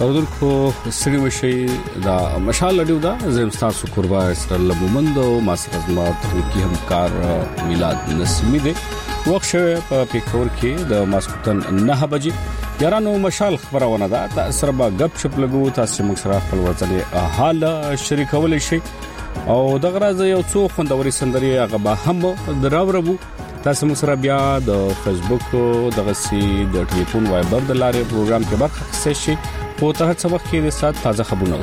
اودونکو سړي مشي دا مشال لډیو دا زم تاسو قربا سره لبومند او ما سره ما تخنیکی همکار میلاد نسمی دی وخت شوه په پیښور کې د ماسکوتن 9 بجې یارانو مشال خبرونه ده تاسو به غب شپ لګو تاسو موږ سره خپل ورځلې حال شریکول شي او دغه راځي یو څو خوندوري سندري هغه به هم دراوربو تاسو موږ سره بیا د فیسبوک دغه سي د ټلیفون وایبر د لارې پروګرام کې برخه اخیستئ شئ په تاسو سبق کې د سات تازه خبرونه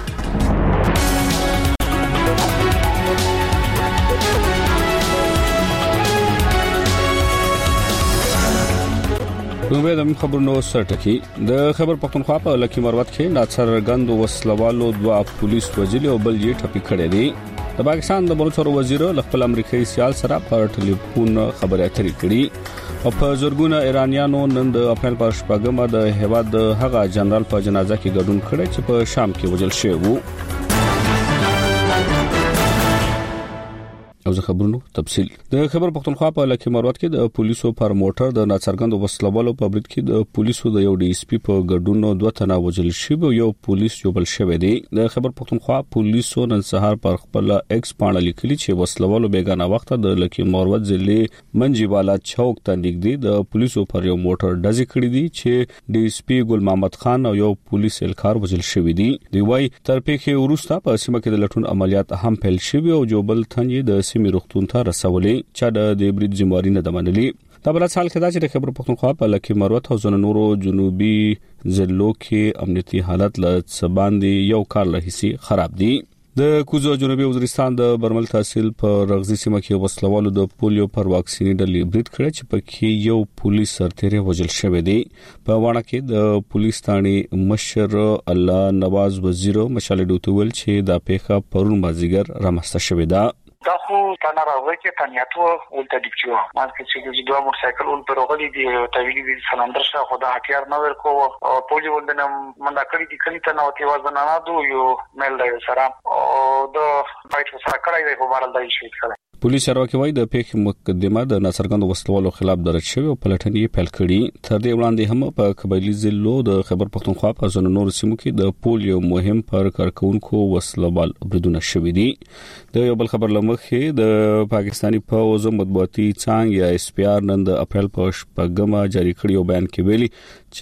نو د خبرونو سرټکی د خبر پختونخوا په لکی مروت کې ناصر غند وسلوالو دوا پولیس وزیر او بل یې ټپي کړی دی د پاکستان د بلوچستان وزیر خپل امریکایي سیال سره په ټلیفون خبرې اترې کړې او په زورګونه ایرانیانو نن د اپریل پر شپږمه د هواد هغه جنرال په جنازه کې ګډون کړی چې په شام کې وژل شوی وو او خبرونو تفصیل د خبر پختونخوا په لکی مروت کې د پولیسو پر موټر د ناڅرګند وسلوالو په برید کې د پولیسو د یو ډي اس پی په ګډون دوه تنه وژل شوی یو پولیس یو بل شوی دی د خبر پختونخوا پولیسو نن سهار پر خپل ایکس پاڼه لیکلي چې وسلوالو بیگانه وخت د لکی مروت ضلع منجیوالا چوک ته نږدې د پولیسو پر یو موټر ډزې کړې دي چې ډي اس پی ګل محمد خان او یو پولیس الکار وژل شوی دی دی وايي تر پیښې وروسته په سیمه کې د لټون عملیات هم پیل شوی او جوبل ثاني د می روختون ته رسولې چې د برید ذمہواری نه دمنلي دا بل سال کې دا چې خبر پختونخوا په لکی مروت او زن نورو جنوبي ضلعو کې امنیتي حالت له سباندې یو کال لهسي خراب دي د کوزو جنوبي وزیرستان د برمل تحصیل په رغزي سیمه کې وسلوالو د پولیو پر واکسینی ډلې برید کړی چې پکې یو پولیس سرتیری وژل شوی دی په وانه کې د پولیس ثاني مشر الله نواز وزیر مشال ډوتول چې دا پیښه پرون مازیګر رامسته شوې ده دا خو تنه راوړی چې تنیاتو ولته دیکچو ما چې دوه موټرسایکل ول پر غلي دي تویلی دي سلندر شه خدا هټیار نه ورکو او پولی ولدنه مندا کړی دي کلی ته نو تی وزن نه دو یو میل دی سره او د پایټ سره کړی دی خو بارل دی شي کړی پولیس راوکي وای د پیښې مقدمه د ناصرګند وسلوالو خلاف درج شوی او پلټنې پیل کړي تر دې وړاندې هم په قبایلی ضلعو د خبر پختونخوا په ځینو نور سیمو کې د پولیو مهم پر کارکونکو وسلوال بریدونه شوي دي د یو بل خبر لمخې د پاکستانی پوز مطبوعاتي څنګه یا اس پی آر نن د اپریل په شپږمه جاری کړی او بیان کې ویلي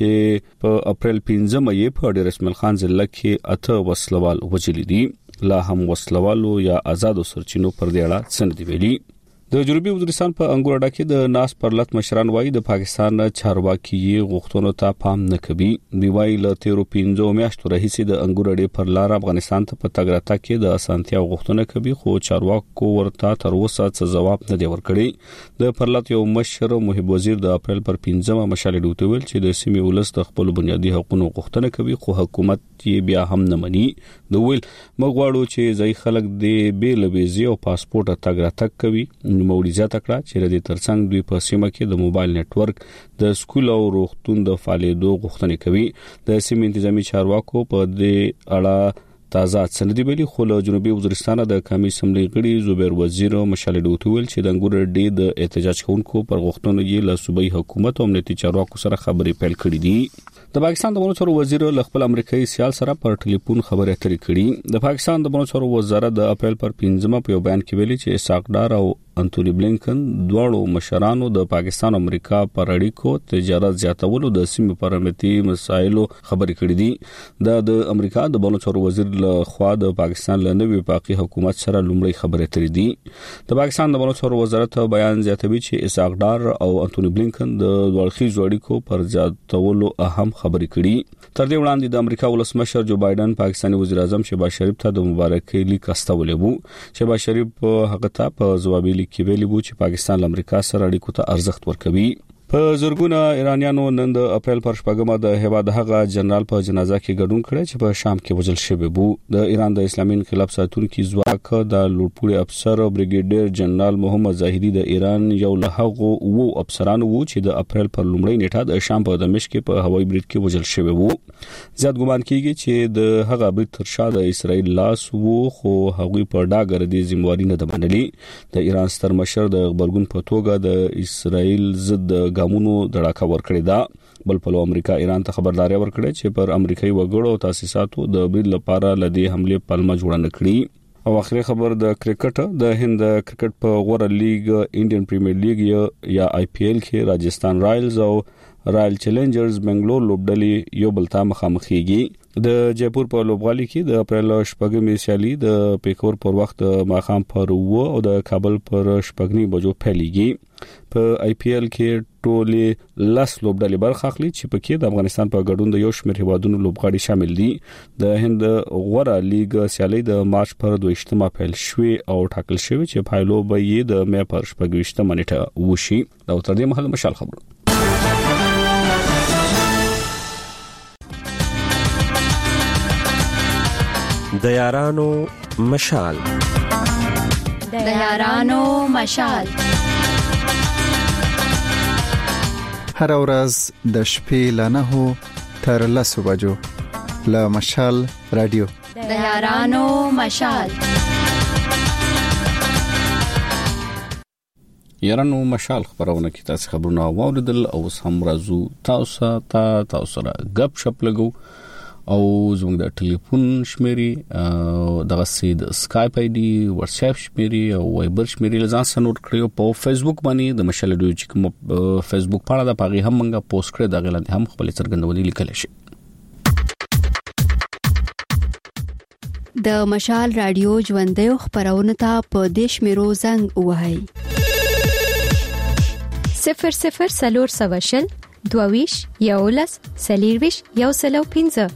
چې په اپریل 15 یې په ډیر اسماعیل خان ضلع کې اته وسلوال وژل دي لا هم وسلوالو یا آزادو سرچینو پر دی اړه سند ویلي د جنوبي وزیرستان په انګورډا کې د ناس پرلط مشران وایي د پاکستان چارواکي غوښتنو ته پام نه کوي دی وایي له 13 میاشتو راهیسې د انګورډې پر لار افغانستان ته په تګ راتګ کې د اسانتیا غوښتنه کوي خو چارواکو ورته تر اوسه څه جواب نه دی ورکړی د پرلط یو مشر محب وزیر د اپریل پر 15 مشال ډوتول چې د سیمې ولس د خپل بنیادی حقوقو غوښتنه کوي خو حکومت یې بیا هم نه مني نو ویل مغواړو چې ځای خلک د بیل ویزه او پاسپورت تګ راتګ کوي نوموړي زیاته کړه چې ردی ترڅنګ دوی په سیمه کې د موبایل نتورک د سکول او روغتون د فعالیتو غوښتنه کوي د سیمې انتظامی چارواکو په دې اړه تازه سندې ویلي خو له جنوبي وزیرستان د قومي اسمبلی غړي زبیر وزیر مشال ډوتول چې د انګورډې د احتجاج کوونکو پر غوښتنو یې له صوبایي حکومت او امنیتي چارواکو سره خبرې پیل کړې دي د پاکستان د بلوچستان وزیر خپل امریکایي سیال سره پر ټلیفون خبرې اترې کړې د پاکستان د بلوچستان وزارت د اپریل پر 15 په بیان کې ویلي چې اسحاق ډار او انټونی بلینکن دواړو مشرانو د پاکستان او امریکا پر اړیکو تجارت زیاتولو د سیمې پر امنیتي مسایلو خبرې کړې دي د امریکا د بلوچستان وزیر له خوا د پاکستان له نوي وفاقي حکومت سره لومړی خبرې اترې دي د پاکستان د بلوچستان وزارت بیان زیاتوي چې اسحاق ډار او انټونی بلینکن د دوړخیزو اړیکو پر زیاتولو اهم خبرې کړې تر دې وړاندې د امریکا ولسمشر جو بایدن پاکستاني وزیر اعظم شهباز شریف ته د مبارکۍ لیک استولې وو شهباز شریف هغه ته په جوابي لیک کې ویلي وو چې پاکستان له امریکا سره اړیکو ته ارزښت ورکوي په زرګونه ایرانیانو نن د اپریل پر شپږمه د هواد هغه جنرال په جنازه کې ګډون کړی چې په شام کې وژل شوی وو د ایران د اسلامي انقلاب ساتونکو ځواک د لوړپوړي افسر بریګیډیر جنرال محمد ظاهری د ایران یو له هغو وو افسرانو وو چې د اپریل پر لومړۍ نیټه د شام په دمشق کې په هوایي برید کې وژل شوی وو زیات ګمان کیږي چې د هغه برید تر شا د اسرائیل لاس وو خو هغوی په ډاګر د ذمہواری نه دمنلي د ایران ستر مشر د خبرګون په توګه د اسرائیل ضد ګامونو دړاکه ورکړی دا بل په امریکا ایران ته خبرداري ورکړه چې پر امریکایي وګړو او تاسیساتو د برید لپاره لدی حمله پلمه جوړ نه کړي. او اخري خبر د کرکټ د هند کرکټ په غوړه لیګ انډین پریمیر لیګ یا IPL کې راجستان رایلز او رایل چیلنجرز بنگلور لوبډلې یو بل ته مخامخېږي. د جیپور په لوبغالي کې د اپریل شپږمې سیالي د پیکور پر وخت ماخام پر و او د کابل پر شپږنی بجو پیلېږي. په IPL کې ټولې لاس لوبډلې برخه اخلي چې پکې د افغانستان په ګډون د یو شمېر هیوادونو لوبغاړي شامل دي. د هند غوړه لیګ سیالي د مارچ پر 22مه پیل شوې او ټاکل شوې چې پایلو به یې د مې پر 28مه نیټه وشي. دا تر دې مهال مشال خبر. د یارانو مشال هر ورځ د شپې ل 9 تر 10 بجو له مشال رادیو د یارانو مشال. یارانو مشال خبرونه کې تاسو خبرونه واوریدل او هم راځو تاسو سره غب شپ لګو او زموږ د ټلیفون شمیرې دغه سید سکایپ آی ډي واتس اپ شمیرې او وایبر شمیرې لزان سنوټ کړیو په فیسبوک باندې د مشال ډیو چې کوم فیسبوک پاڼه د پاغي هم منګه پوسټ کړی دا غلند هم خپل څرګندونې لیکل شي. د مشال رادیو ژوندۍ خبرونه ته په دیش میرو زنګ وهاي 00 22 یولس سلیرویش یو سلو 15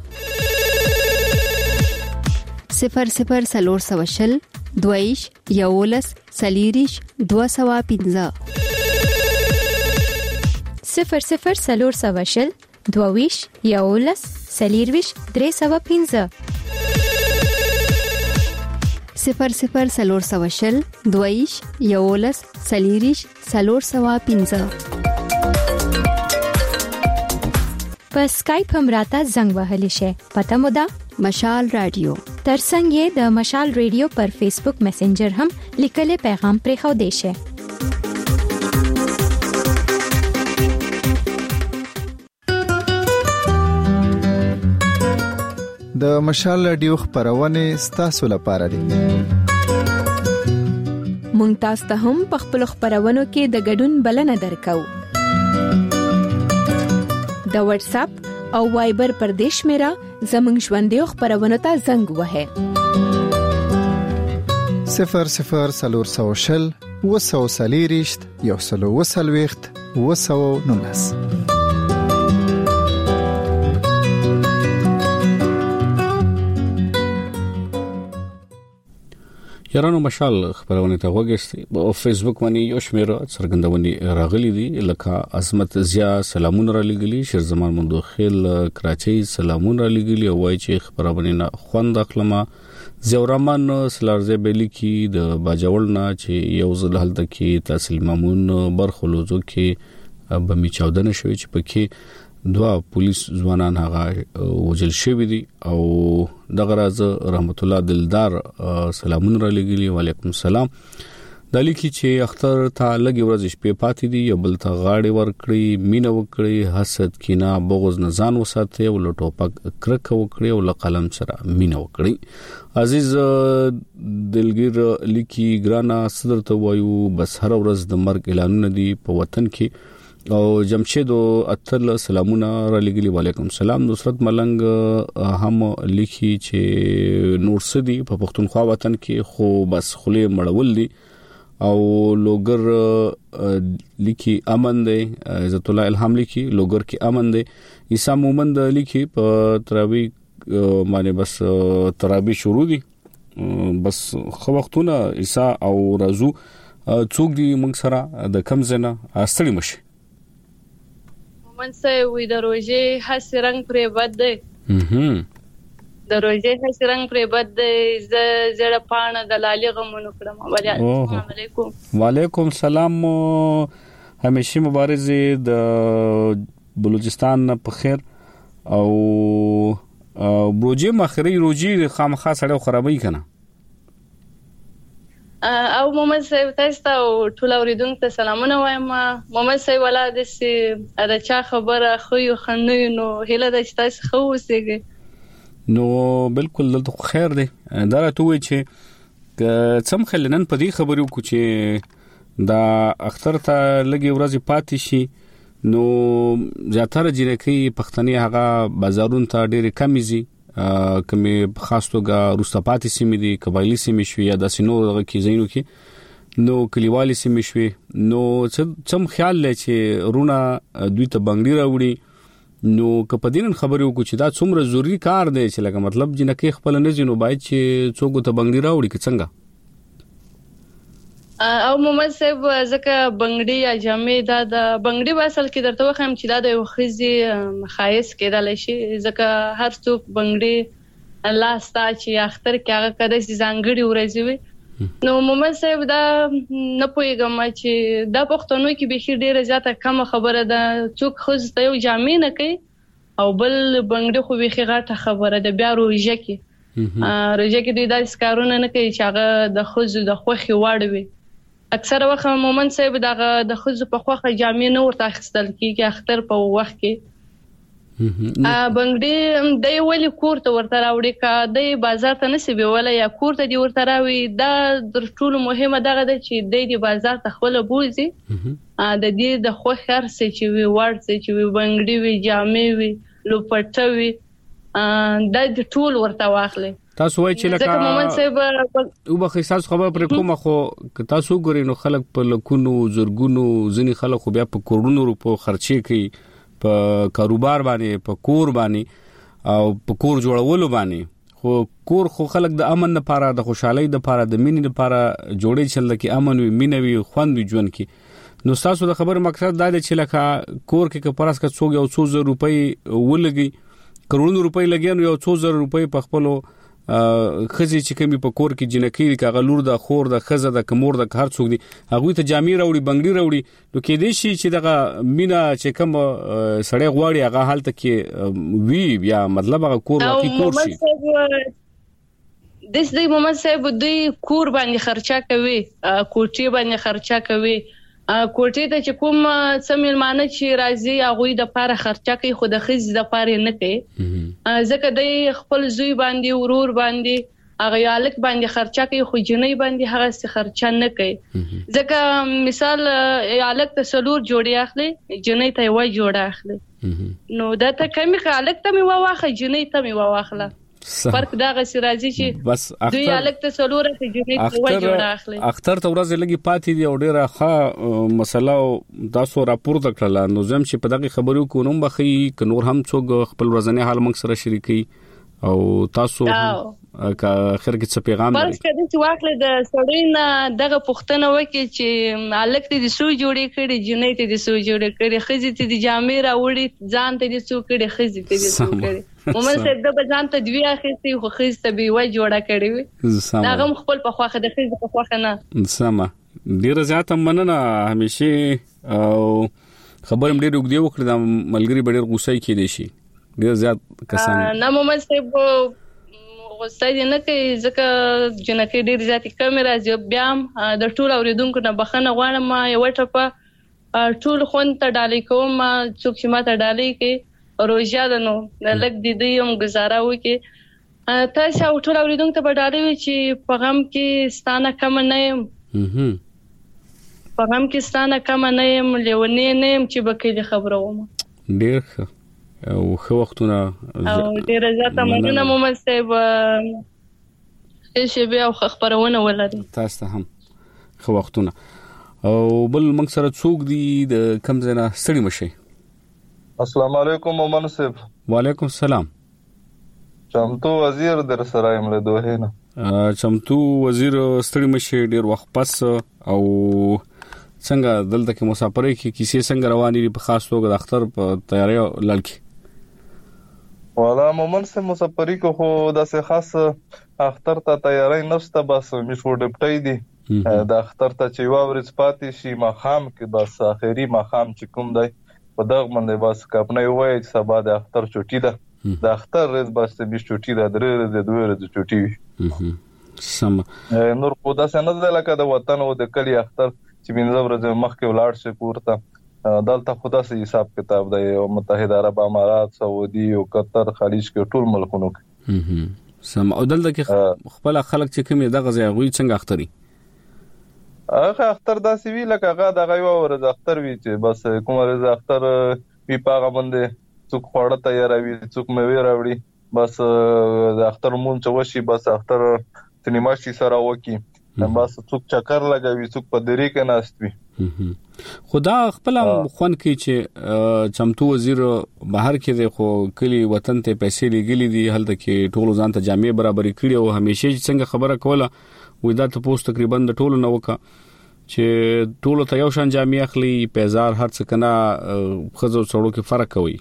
00 سلورسوشل 22 یولس سلیریش 215 00 سلورسوشل 22 یولس سلیرویش 315 00 سلورسوشل 22 یولس سلیریش 315 په اسکایپ هم راته زنګ وهلی شي. پته مو ده مشال رادیو. ترڅنګ یې د مشال رادیو پر فیسبوک میسنجر هم لیکلي پیغام پرېښو دی شي. د مشال رادیو خبرونه ستاسو لپاره دي. مونږ تاسو ته هم په خپل خبرونو کې د ګډون بلنه درکو. د واتس اپ او وایبر پر دیش میرا زمنګ ژوندۍ خبرونه ته زنګ وهه 00 سلورسوشل وسو سلیریشت یو سلو وسلويخت وسو نونس. یارانو مشال خبرونه ته وګورئ په فیسبوک باندې یو شمېر څرګندونې راغلي دي لکه عظمت زیا سلامونه را لګلي، شیرزمان مندوخیل کراچۍ سلامونه را لګلي او وایي چې خبرونه نه خوند اخلمه. زیورمان سلارزه بیلی کی د باجوړنا چې یو ځل حالت کې تحصیل مامون برخلوزو کې بمی چاودنه شوی چې پکې دوا پولیس ځوانان هغه وجل شوی دي او دغه راز رحمت الله دلدار سلامون را لګلی. وعلیکم السلام. د لیکي چې اختر ته لګي ورځ شپې پاتې دي یو بل ته غاړي ورکړي مینه وکړي حسد کینه بغض نه ځان وساتي او لټوپک کرکه وکړي او قلم سره مینه وکړي. عزیز دلګیر لیکي ګرانا صدر ته وایو بس هر ورځ د مرګ اعلانونه دي په وطن کې او جمشید اتل سلامونه را لګلی. وعلیکم السلام. نصرت ملنګ هم لیکي چې نور سدي په پښتونخوا وطن کې خو بس خله مړول دي او لوګر لیکي امن دی. عزت الله الهام لیکي لوګر کې امن دی. عیسی مومند لیکي په تراوی باندې بس تراوی شروع دي بس خو وختونه عیسی او رازو څوک دي موږ سره د کم زنه استړي مشي منسه وي د روزي حس رنگ پرې بد دی د روزي حس رنگ پرې بد دی زړه پانه د لالي غمونو کړم. السلام علیکم. وعلیکم السلام. همیشه مبارز د بلوچستان په خیر او روزي مخري روزي خامخا سره خرابې کنه او محمد صاحب تاسو ته ټول اوریدونکو ته سلامونه وایم. محمد صاحب ولادت سي دا چا خبره خو یو خنوي نو هله د تاسو خو وسیږي نو بالکل دلته خیر دی. دا راته وی چې څم خلنن په دې خبرو کو چې دا اختر ته لګي ورځي پاتې شي نو زیاتره جنکی پښتني هغه بازارون ته ډېر کمی زی کمی خاص توګه روستپاتې سیمې دي قبایلی سیمې شوي یا د سينو دغه کې زینو کې نو کلیوالي سیمې شوي نو څم خیال لې چې رونه دوی ته بنګړي راوړي نو کپدین خبرو کو چې دا څومره ضروری کار دی چې لکه مطلب جنکی خپل نه زینو باید چې څوک ته بنګړي راوړي که څنګه او محمد صاحب ځکه بنګړي یا جامې دا د بنګړي په اصل کې درته وخم چې دا د یو خزي خایس کېدل شي ځکه هر څوک بنګړي الله ستا چې اختر کې هغه کده ځانګړي ورځي وي نو محمد صاحب دا نه پوهیږم چې دا پښتنو کې به خیر ډیره زیاته کم خبره ده څوک خو ته یو جامې نه کوي او بل بنګړي خو به خیر غټه خبره ده بیا روزه کې دوی دا سکارونه نه کوي چې هغه د خزو د خوخي واړوي. اکثر وخت مومن صاحب د خزو په خوخه جامې نه ورته اخیستل کیږي اختر په وخت کې بنګړي د ولی کور ته ورته راوړي کا د بازار ته نسبي ولا یا کور ته دی ورته راوي دا در ټول مهمه دغه د چې د بازار ته خپل بوزي د دې د خوخ هر څه چې وي ورته چې وي بنګړي وي جامې وي لوپټه وي د ټول ورته واخلي. تاسو وایي چې لکه محمد صاحب او به احساس خبر پر کومه خو تاسو ګورئ نو خلک په لکونو زرګونو ځنی خلک خو بیا په کروڑونو روپو خرچي کوي په کاروبار باندې په کور باندې او په کور جوړولو باندې خو کور خو خلک د امن لپاره د خوشحالي لپاره د مینې لپاره جوړې چل کې امن وي مینه وي خوند وي ژوند کې نو تاسو د خبر مقصد دا دی چې لکه کور کې کپراس کا څوګ یو 200 روپۍ ولګي کروڑونو روپۍ لګي نو یو 200 روپۍ په خپل خزي چې کمی په کور کې جنکی کاغه لور د خور د خزه د کمور د هر څوک دي هغه ته جامې راوړي بنګړي راوړي نو کې دې شي چې دغه مینا چې کوم سړی غواړي هغه حالت کې وی یا مطلب هغه کور واقعي کور شي د دې محمد صاحب دوی کور باندې خرچه کوي کوټي باندې خرچه کوي کوټي ته چې کوم سملمانه چې راځي هغه د پاره خرچه کوي خو د خز د پاره نه کوي ځکه د خپل زوی باندې ورور باندې هغه یالک باندې خرچه کوي خو جنې باندې هغه څه خرچه نه کوي ځکه مثال یالک ته سلور جوړي اخلي جنې ته وای جوړه اخلي نو دا ته کمی یالک ته می واخه جنې ته می واخله فرق دا غسی راځي چې بس دوی الګ ته سلوره ته جوړې کوي جوړه اخلي اختر ته ورځ لګي پاتې دی او ډیره ښه مسله تاسو راپورته کړل نو زم چې په دغه خبرو کو نوم بخي ک نور هم څوک خپل ورځنی حال موږ سره شریکي او تاسو کا اخر کې څه پیغام لري فرض کړئ چې واخلې د سړینا دغه پښتنه وکي چې الګ ته د سو جوړې کړي جنې ته د سو جوړې کړي خزي ته د جامې راوړي ځان ته د سو کړي خزي ته د سو کړي مومن صاحب د بزان ته دوی اخیستي خو خز ته به وای جوړه کړی وي دا غم خپل په خواخه د خز په خواخه نه سما ډیر زیات مننه همیشه او خبرم ډیر وګړي وکړه د ملګری ډیر غوسه کې دي شي ډیر زیات کسان نه مومن صاحب غوسه دي نه کوي ځکه جنکه ډیر زیات کم راځي بیا د ټول اوریدونکو نه بخنه غواړم یو ټپه ټول خون ته ډالې کوم څوک چې ماته ډالې کې روزه ده نو لږ د دې هم گزاره وکي تاسو ټول اوریدونکو ته بډاړې چې په غم کې ستانه کم نه يم په غم کې ستانه کم نه يم لیونی نه يم چې بکې خبره وم ډیر ښه او خو وختونه او ډیر زیاته مننه محمد صاحب چې بیا خبرونه ولري تاسو هم خو وختونه او بل موږ سره څوک دی د کم زنه ستړي مشي السلام علیکم مومن صاحب وعلیکم السلام چمتو وزیر در سره یم له دوه نه چمتو وزیر ستړي مشي ډیر وخت پس او څنګه دلته کې مسافرۍ کې کیسې څنګه روانې دي په خاص توګه د اختر په تیاری لړ والا مومن صاحب مسافرۍ کو خو داسې خاص اختر ته تیاری نشته بس میشو ډپټۍ دي د اختر ته چې واورز پاتې شي ماخام کې بس اخیری ماخام چې کوم دی په دغه باندې بس کپنه وای چې سبا د اختر چټي ده د اختر ورځ بس به چټي ده درې ورځې دوه ورځې چټي سم نور خو دا څنګه د لکه د وطن او د کلی اختر چې بنځه ورځ مخکې ولاړ شي پورته دلته خدا سي حساب کتاب دی او متحده عرب امارات سعودي او قطر خلیج کې ټول ملکونو کې سم او دلته کې خپل خلک چې کوم دغه ځای غوي څنګه اختري هغه اختر دا سی وی لکه هغه دغه یو ورځ اختر وی چې بس کوم ورځ اختر وی پاغه باندې څوک خوړه تیاروي څوک مې راوړي بس د اختر مون چوشي بس اختر تنیماشي سره وکی بس څوک چکر لګوي څوک په دری کې ناستوي خدا خپل خون کې چې چمتو وزیر بهر کې دی خو کلی وطن ته پیسې لګلې دي هلته کې ټول ځان ته جامع برابرې کړي او همیشه څنګه خبره کوله وې دا ته پوسټ تقریبا د ټولو نو وکا چې ټولو ته یو شان جامع اخلي پیزار هر څه کنه خزو څړو کې فرق کوي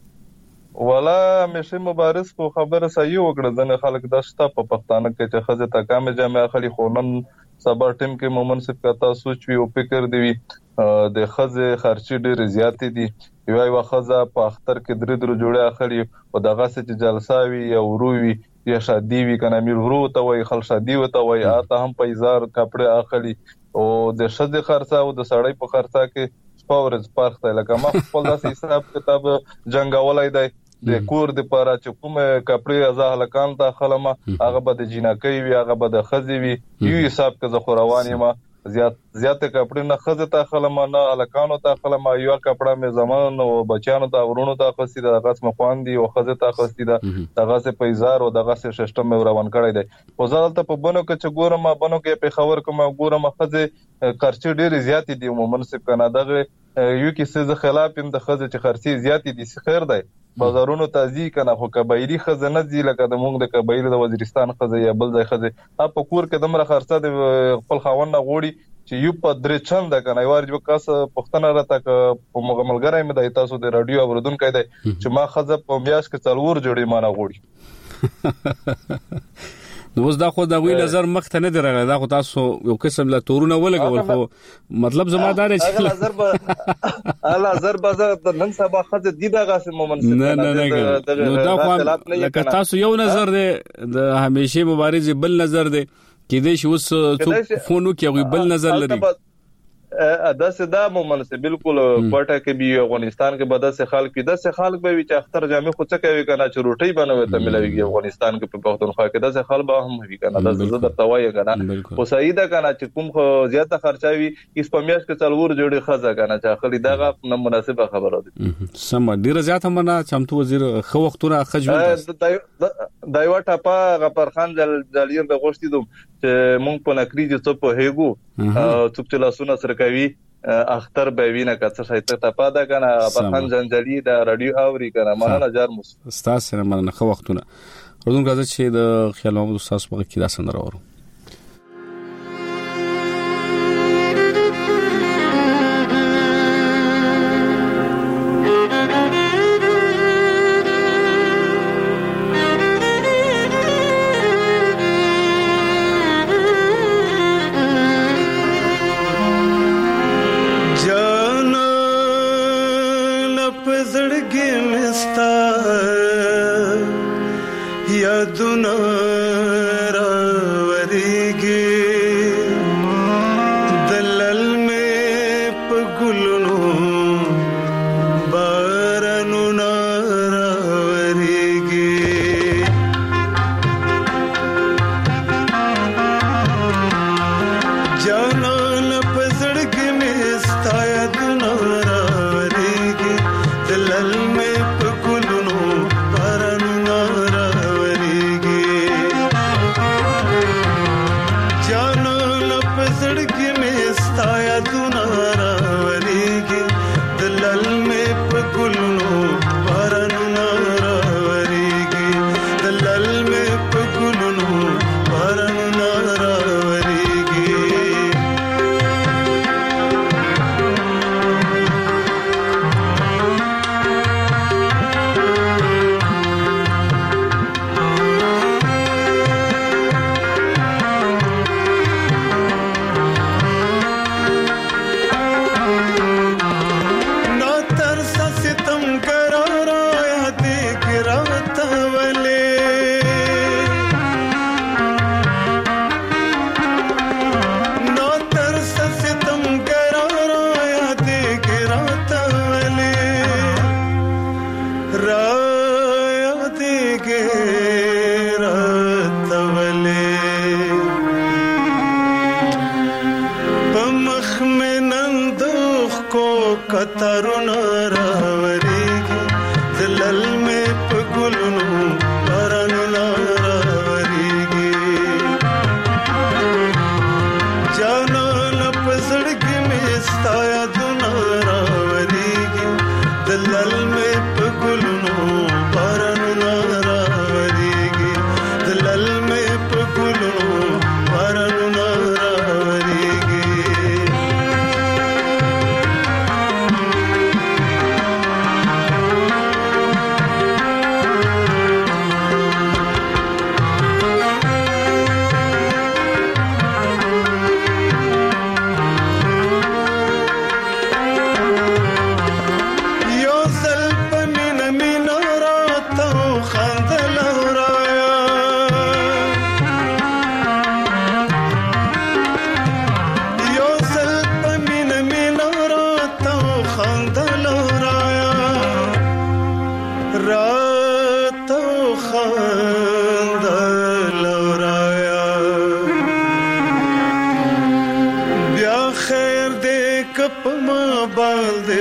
ولا مشه مبارز کو خبره صحیح وکړه ځنه خلک د شته په پښتانه کې چې خزه تا کامه جامع اخلي خونن صبر ټیم کې مومن صف کتا سوچ وی او فکر دی د خزه خرچي ډېر زیات دي یو خزه په اختر کې درې جوړه اخلي او دغه چې جلسه وی یا وروي یا شادي وی کنه امیر ورو ته وای خل شادي وته وای اته هم پیزار کپڑے اخلي او د شذ خرڅه او د سړی په خرڅه کې سپورز پارخته لکه ما خپل د حساب کتاب جنگولای دی د کور د پاره چې کومه کپڑے ازاله کان ته خلمه هغه به د جنکې وی هغه به د خزي وی یو حساب کې ز خوروانی ما زیات کپڑے نه خزه ته خلمه نه الکانو ته خلمه یو کپڑا مې زمان او بچانو ته ورونو ته خستی د غسم خوان دي او خزه ته خستی دغه سه پیزار او دغه سه سیستم مې روان کړی دی او ځلته په بنو کې چې ګورم بنو کې په خبر کوم ګورم خزه خرچي ډېر زیات دي مومن سپ کنه دغه یو کې څه خلاف د خزه چې خرچي زیات دي خیر دی بازارونو تازي کنه خو قبایلی خزانه دي لکه د مونږ د قبایل د وزیرستان خزه یا بل ځای خزه په کور کې دمر خرڅه د خپل خاوند غوړي چې یو په درې چند کنه یو ورځ وکاس پښتنه راته په مغملګرای مې د تاسو د رادیو اوردونکو دی چې ما خزه په میاش کې څلور جوړي مانه غوړي نو اوس دا خو دا وی نظر مخ ته نه درغله دا خو تاسو یو قسم لا تورونه ولګول خو مطلب زمادار چې الله ضرب د نن سبا خزه دی دغه مومن نه نو دا خو لکه تاسو یو نظر دی د همیشه مبارز بل نظر دی کې دې شو څو فونو کې بل نظر لري داسه دا مومن سه بالکل پټه کې بي افغانستان کې بده سه خلک کې داسه خلک به چې اختر جامع خو څه کوي کنه چې روټي بنوي ته ملويږي افغانستان کې په پښتونخوا کې داسه خلک به هم وي کنه د زړه توای کنه خو سیده کنه چې کوم خو زیاته خرچاوي اس په میاش کې څلور جوړي خزه کنه چې خلی دغه نه مناسبه خبره ده سم ډیر زیاته منه چمتو وزیر خو وختونه خجو دا یو ټاپا غفرخان جلیر د غوښتي دوم چې مونږ په نکري چې څه په هیګو څوک چې لاسونه سره کوي اختر به وینه کڅ شایته ټاپا دا کنه غفرخان جنجالي د رادیو اوري کنه مننه جار مس استاد سره مننه خو وختونه ورته راځي چې د خیال محمد استاد په کې دا سندره ورو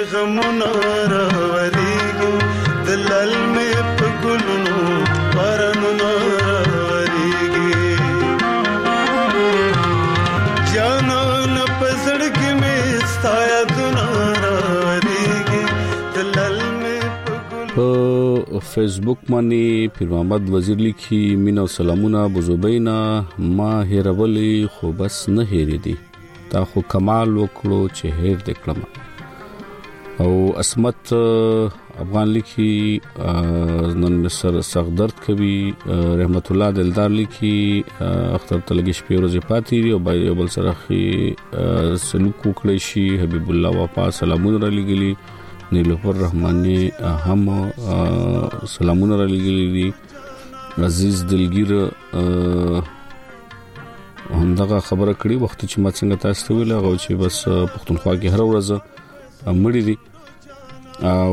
غمونه راوريږي دلال مې په ګلونو بارانونه راوريږي جانان په زړګي مې ستایا دونه راوريږي دلال مې په ګلونو فیسبوک باندې پیر محمد وزیر لیکي مینا سلامونه بوزوبینا ما هیرولي خو بس نه هېری دي تا خو کمال وکړو چې هېر دې کړم او اسمت افغان لیکي نن مصر سخت درد کوي رحمت الله دلدار لیکي اختر تلګي شپې ورځې پاتې او بل سره خي سلوک وکړي شي حبيب الله وفا سلامونه را لګلي نیلوفر رحماني هم سلامونه را لګلي دي عزیز دلګیر همدغه خبره کړي وخت چې ما څنګه تاسو ته ویل غو چې بس پښتونخوا کې هر ورځ مړی دي او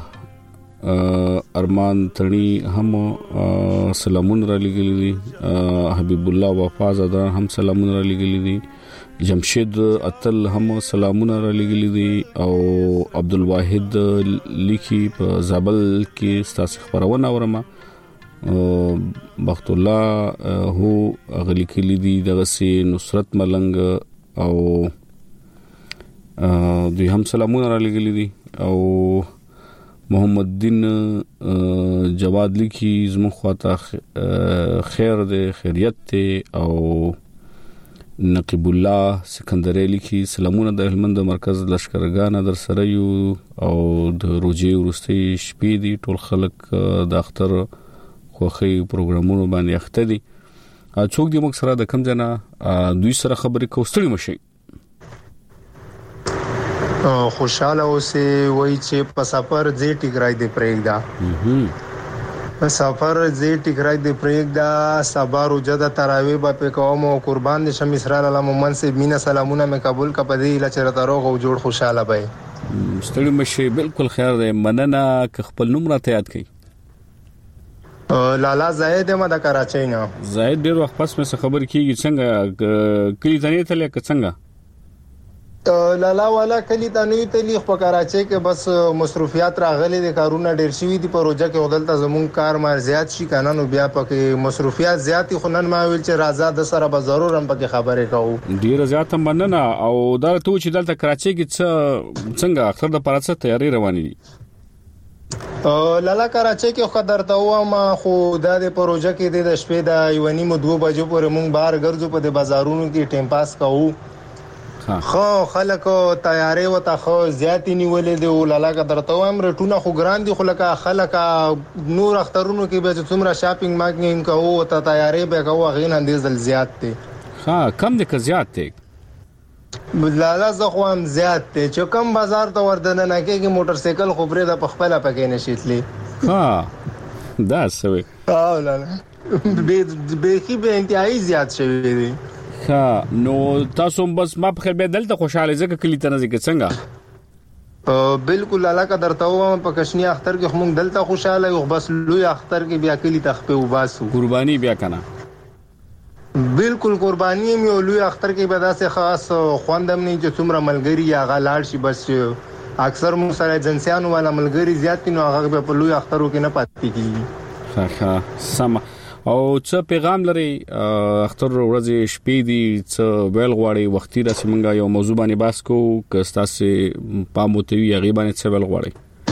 ارمان تڼي هم سلامونه را لګلي دي حبيب الله وفا زاده هم سلامونه را لګلي دي جمشید اتل هم سلامونه را لګلي دي او عبدالواحد لیکي په زابل کې ستاسو خبرونه اورم بخت الله هو غلي کلی دي دغه سي نصرت ملنګ او دوی هم سلامونه را لګلي دي او محمد دین جواد لیکي زموږ خواته خیر دې خیریت ته او نقیب الله سکندری لیکي سلامونه د هلمند مرکز لشکرګان در سره یو او د روجي ورستي شپې دي ټول خلک د اختر خوخي پروګرامونو باندې اخته دي څوک دې موږ سره د کم جنا دوی سره خبرې کوستړي مشي خوشاله اوسه وای چې په سفر زی ټیګرای دی پرېږدا په سفر زی ټیګرای دی پرېږدا صبر او جده تراوی په کوم او قربان دي شم اسرائیل الله منصب مینا سلامونه مې قبول کا پدې لچره تروغ او جوړ خوشاله بای ستړي مشي بالکل خیر دی مننه ک خپل نوم راته یاد کړئ لالا زاهد ما د کراچۍ نه زاهد ډیر وخت پس مې خبر کیږي څنګه کلی ته نه تلې ک څنګه لالا والا کلی ته نه تلې په کراچۍ کې بس مصروفیات راغلي دي کارونه ډیر شوي دي پروژه کې ودلته زمون کار مار زیات شي کنه نو بیا پکې مصروفیات زیاتی خنن ما ویل چې راځه د سره به ضرور هم پکې خبرې کوو ډیر زیات مننه او دا ته چې دلته کراچۍ کې څنګه اختر د پرڅه تیاری روانې دي لالا کراچۍ کې خبر ته واما خو د پروژه کې د شپې د یونی مو 2 بجو پورې مونږ بار ګرځو په د بازارونو کې ټیم پاس کوو خو خلکو تیاری وته خو زیاتی نیولې دی لالا کا درته وام رټونه خو ګران دي خو لکه خلک نور اخترونو کې به څومره شاپینګ مارکیټینګ کوو ته تیاری به کوو غین اندیزل زیات دي ها کم دي که زیات دي لالا زه خو هم زیات ته چې کم بازار ته وردن نه کېږي موټر سایکل خو پرې د پخپله پکې نشیتلی ها دا سوي لالا به انتهایی زیات شوی دی ها نو تاسو بس ما په خیر به دلته خوشاله ځکه کلی ته نه ځکه څنګه بالکل لالا کا درته و په کشنی اختر کې هم دلته خوشاله یو بس لوی اختر کې بیا کلی تخپه وباسو قرباني بیا کنه بالکل قرباني مې لوی اختر کې به داسې خاص خوندم نه چې څومره ملګری یا غلاړ شي بس اکثر مو سره جنسيانو والا ملګری زیات نو هغه په لوی اخترو کې نه پاتې کیږي ښه سم او څه پیغام لري اختر ورځې شپې دي څه ویل غواړي وختي راسي مونږه یو موضوع باندې بحث کوو که تاسو پاموتوي غیبانه څه ویل غواړي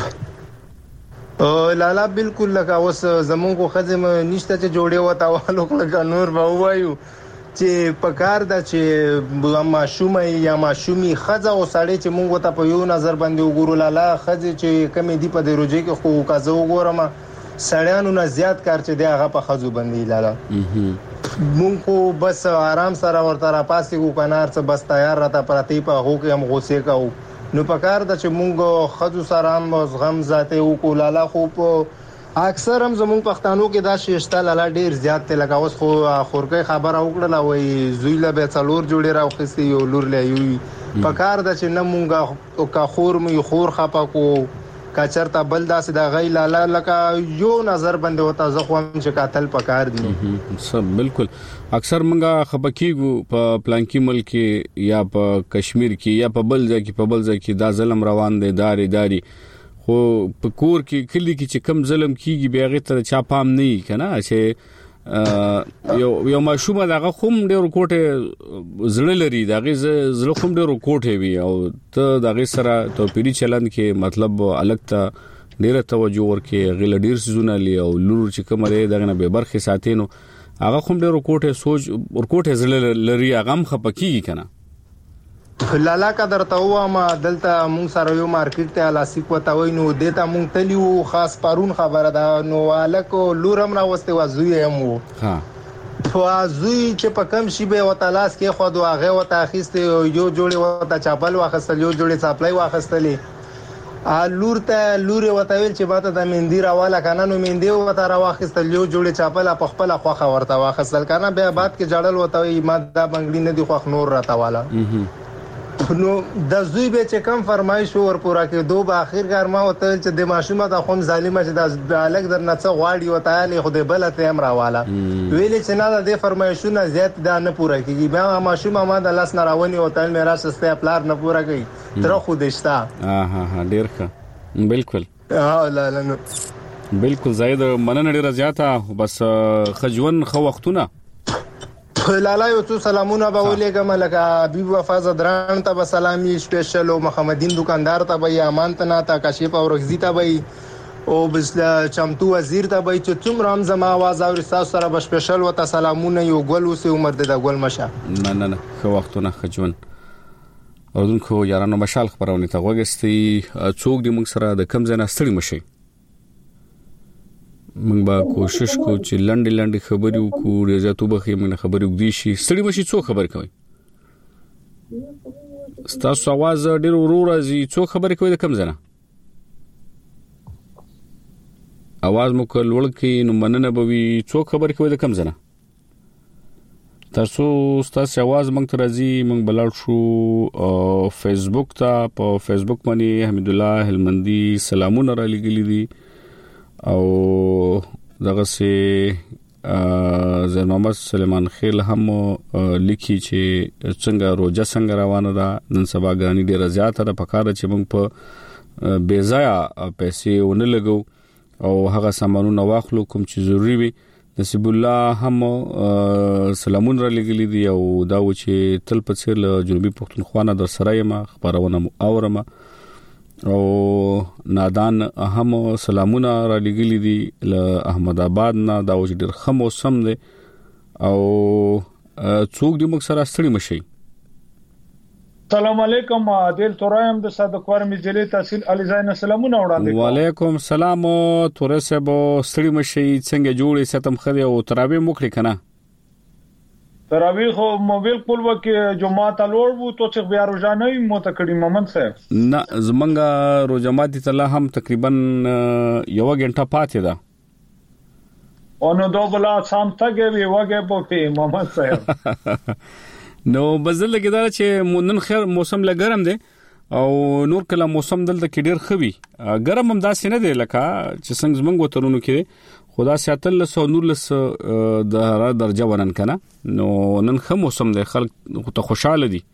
لالا بالکل لکه اوس زمونږ خزم نشته چې جوړې وته والو لکه نور به وایو چې پکار دا چې ماشومه یا ماشومي خزه او سړی چې مونږ ته په یو نظر باندې وګورو لالا خزه چې کمی دی په دروځي کې خو کازه وګورم سړیانو نه زیات کار چې دی هغه په خزو باندې لالا مونږ خو بس آرام سره ورته را پاسې کو کنار څه بس تیار راته پراتی په هغه کې هم غوسه کوو نو پکار د چې مونږ خزو سره هم غم ذاته او کو لالا خو اکثر هم زموږ پښتنو کې دا شیشته لالا ډیر زیات ته لگا اوس خو خورکې خبره وکړه وای زوی له به څلور جوړي راوخسي یو لور له یو پکار د چې نه مونږ او کا خور مې خور خپا کو کچرتا بل داسې د غي لالا لکه یو نظر باندې وتا زخم چې قاتل پکار دي سب بالکل اکثر منګه خپکیګو په پلانکی ملک یا په کشمیر کې یا په بل ځای کې دا ظلم روان دی داري خو په کور کې کلی کې چې کم ظلم کیږي بیا غي ته چا پام نه کنه چې یو ماشومه دغه خوم ډېر کوټه زړه لري دغه زړه خوم ډېر کوټه وي او ته دغه سره توپیری چلند کې مطلب الګ ته ډېر توجه ورکې غل ډېر سيزونه لري او لور چې کوم لري دغه نه به برخه ساتینو هغه خوم ډېر کوټه سوچ ور کوټه زړه لري هغه خپکیږي کنه لالا کا درته وامه دلته مونږ سره یو مارکیټ ته لاسیک وتاوي نو دته مونږ تلیو خاص پرون خبره ده نو الکو لورم راوسته وازوی هم ها فازوی چې په کم شی به وتالاس کې خو دغه وتا اخیسته یو جوړي وتا چاپل واخستل یو جوړي سپلای واخستلې لور وتاویل چې باته د مندیر حواله کنه نو مندیر وتا راوخستل یو جوړي چاپل په خپل خوخه ورته واخستل کنه به بعد کې جړل وتاوي ما دا بنگړي نه دی خوخ نور راته والا نو د زوی به چې کم فرمایش ور پورا کې دوه په اخر ګرما وته چې د ماشومه د خوم ظالمه چې د الګ در نڅ غواړي وته له خو د بلته هم راواله ویل چې نه د فرمایشونه زیات دا نه پورا کیږي بیا ماشومه ما د لاس نه راونی وته میرا سسته پلار نه پورا کوي تر خو دشتا ها ډیر ښه بالکل لا بالکل زید مننه ډیر زیاته بس خجون خو وختونه لالا یو څو سلامونه به ولېګم لکه حبیب وفاز دران ته سلامي سپیشل او محمدین دکاندار ته به امان ته تا کاشف او رغزی ته به او بس چمتو وزیر ته به چې څومره هم زما आवाज او رساس سره به سپیشل وته سلامونه یو ګل اوسه عمر د ګل مشه نه خو وختونه خجون اردوونکو یارانو مشال خبرونه ته وګستي څوک دې موږ سره د کم ځای ستړي مشي موږ به کوشش کوو چې لنډي خبرې وکړو ریاضتو به موږ خبرې وکړي شي ستړي مشي څو خبر کوي ستاسو आवाज ډېر ورو راځي څو خبرې کوي د کم ځای आवाज مو کول ورکې نو مننه به وي څو خبرې کوي د کم ځای تاسو आवाज موږ ته راځي موږ بلل شو فیسبوک ته په فیسبوک باندې حمید الله هلمندي سلامونه را لګلي دي او دغه سه زین محمد سلیمان خیل هم لیکي چې څنګه روزه څنګه روانه ده نن سبا غاني ډیره زیاته ده پکاره چې موږ په بیزایا پیسې ونه لګو او هغه سامانونه واخلو کوم چې ضروری وي نصیب الله هم سلامون را لګلی دي او دا و چې تل په څیر له جنوبي پښتونخوا نه در سره یم خبرونه اورم او نادان هم سلامونه را لګلی دي له احمد آباد نه دا و چې ډیر ښه موسم دی او څوک دې موږ سره ستړي مشي السلام علیکم عادل تورایم د صادق ورمی ضلع تحصیل علي زین سلامونه وړاندې وعلیکم السلام تور صاحب ستړي مشي څنګه جوړې ستم خدي او تراوی مخړي کنه تراوی خو موبایل کول وکي جمعه تلور وو تو چې بیا روزانه مو تکړی مومن صاحب نه زمنګ روزمات ته لا هم تقریبا یو غنټه پاتې ده اونو دوبلا سام تاګي وګه په مومن صاحب نو بزل لګیدا چې نن خیر موسم لګرم دی او نور کله موسم دلته کې ډیر خوي ګرم هم داسې نه دی لکه چې څنګه زمنګ وترونو کې خدا ساتل له نور له د درجه ورن کنه نو نن خو موسم دی خلک ته خوشاله دي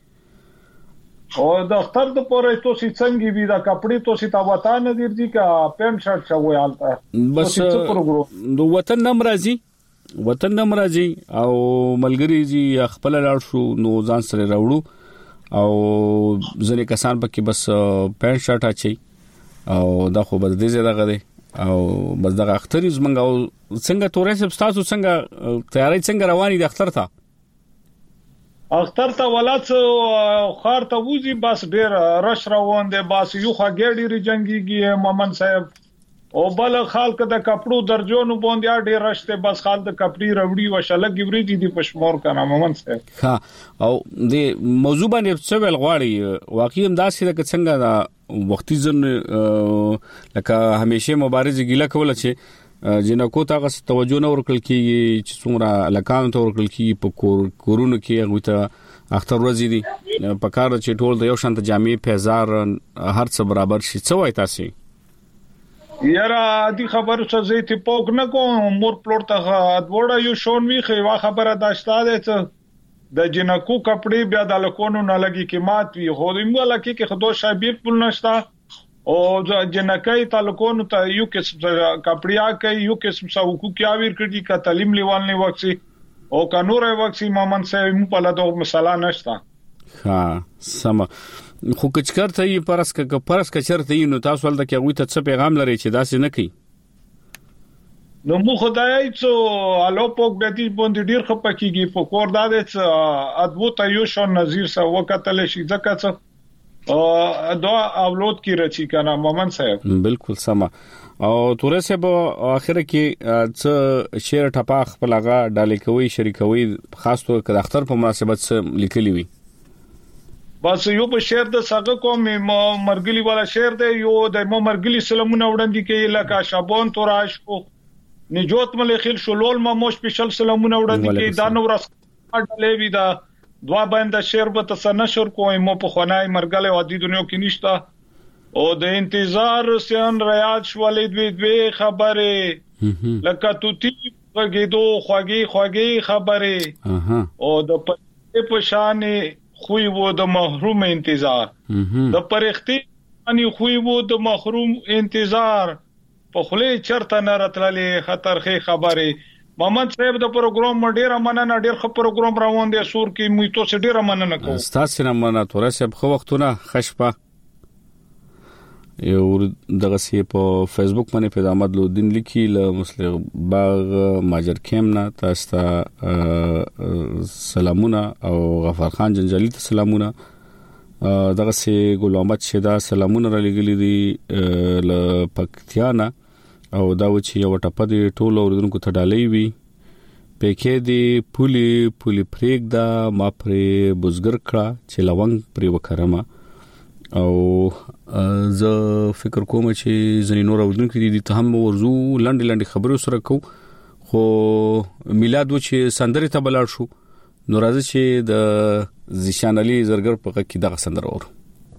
او د اختر د پورې تو سي څنګه وی دا کپڑے تو سي تا وتا نه دي کا پینټ شرټ شوی حالت بس د وطن نم راځي او ملګری جی خپل لاړ شو نو ځان سره راوړو او ځنې کسان پکې بس پینټ شرټ اچي او دا خو بد دي زړه غدي او بس دغه اختر زمنګ او څنګه تورې سب تاسو څنګه تیاری څنګه رواني د اختر ته اختر ته ولات خار ته وځي بس ډیر رش روان دي بس یو خګړی ری جنگيږي مومن صاحب او بل خلک د کپړو درجونو باندې ډیر رشته بس خال د کپړی روړي وشلګي وريدي دي پښمور کنه مومن صاحب ها او د موضوع باندې څه ویل غواړي واقعي هم داسې لکه څنګه دا وختي ځن لکه همیشه مبارزه ګیله کوله چې جنکو تاغه توجه نه ورکړل کیږي چې څومره لکان ته ورکړل کیږي په کورونو کې هغه ته اختر ورځي دي په کار چې ټول د یو شانت جامع پیزار هر څه برابر شي څه وای تاسو یاره دی خبر څه زه ته پوک نه کوم مور پلوټ ته وړه یو شون وی خو خبره داشته ده د جنکو کپڑے بیا د لکونو نه لګي کې مات وی خو دې مولا کې خدای شابیر پول نشتا او جنکای تعلقونو ته یو کې کپڑیا کوي یو کې ساوکو کې اویر کړي کا تعلیم لیوال نه وکسي او قانون وکسي مامن سه مو په لادو مثلا نشتا ها سم خو کچکر ته یې پرس کچرته یې نو تاسو ولدا کې غوي ته څه پیغام لري چې داسې نه کوي نو مو خدای څو الو پوک به دې باندې ډیر خپکیږي په کور دادې ادوته یو شو نظیر سره وکټل شي ځکه څه دا اپلوډ کی رچی کنه مومن صاحب بالکل سم او تورې سه اخر کې څه شیر ټپاخ په لغه ډالې کوي شریکوي خاص طور کې د اختر په مناسبت سره لیکلي وي بس یو په شعر د ساګه کوم مرګلی والا شعر دی یو د مرګلی سلامونه وړاندې کې لکه شابون توراش کو نجوت ملخیل شلول ما مو سپیشل سلامونه وړاندې کې دا نو راس اډلې وی دا دوا باندې شعر به تاسو نشر کوی مو په خنای مرګله وادي دنیا کې نشتا او د انتظار سیان ریاض شولې دوی خبره لکه توتی غږیدو خوږی خبره او د پښانه خوې وو د محروم انتظار د پرختی ان خوې وو د محروم انتظار په خله چرته نه راتللې خطرخه خبره محمد صاحب د پروګرام ډیره مننه ډیر خو پروګرام روان دي سور کې مې تو ډیره مننه کوم تاسو نه مننه تورې صاحب خو وختونه خشپه یو دغه سی په فیسبوک باندې پیدا احمد لودین لیکي له مسلم باغ ماجر کیمنا تاسو سلامونه او غفار خان جنجالی ته سلامونه دغه سی ګل احمد شدا سلامونه را لګلی دي ل پکتیانا او دا و چې یو ټپه دی ټولو اوردونکو ته ډالۍ وي پکې دی پولی پریک دا ما پرې بزګر کړه چې لونګ پرې وکړم او زه فکر کوم چې زنی نور اوردونکو دي ته هم ورزو لنډ خبرو سره کو خو میلاد و چې سندره ته بلار شو نو راځي چې د زیشان علي زرګر په کې دغه سندره ورو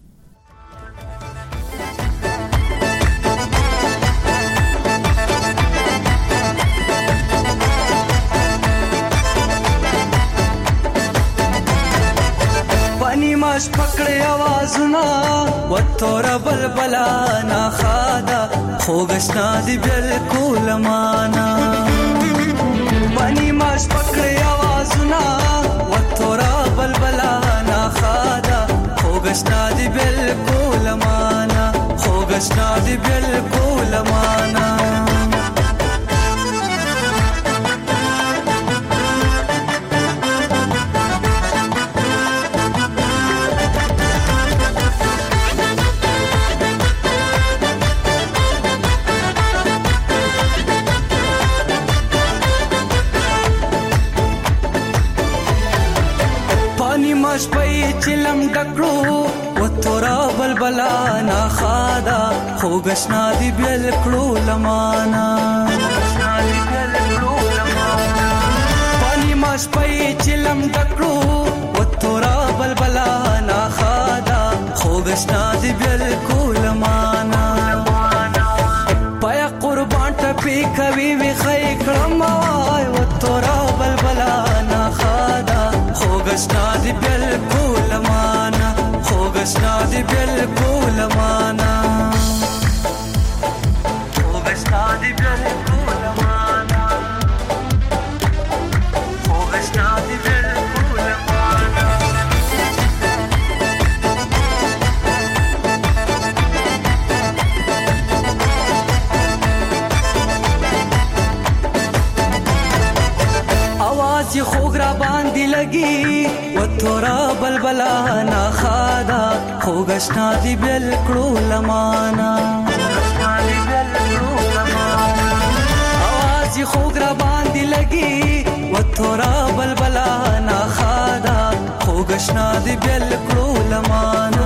ماش پکړې आवाजونه وتور بلبلا نا خادا خوګشنا دی بالکل معنا پانی ماش پکړې आवाजونه وتور بلبلا نا خادا خوګشنا دی بالکل معنا خوګشنا دی بالکل معنا ماش پې چلم ډکړو وتورا بلبلا نا خادا خوګشنا دی بالکلو لمانا پانی ماش پې چلم ډکړو وتورا بلبلا نا خادا خوګشنا دی بالکل لمانا پیا قربان ټپې کوي وی خې کړم وای وتورا بلبلا نا خادا خوګشنا دی بالکل معنا خوګشنا دی بالکل معنا خوګشنا دی بالکل معنا خوګشنا دی بالکل معنا आवाज خوګ را باندې لګي وتورا بلبلا نا خادا خوګشنا دی بالکلو لمانا आवाज خوګ را باندې لګي وتورا بلبلا نا خادا خوګشنا دی بالکلو لمانا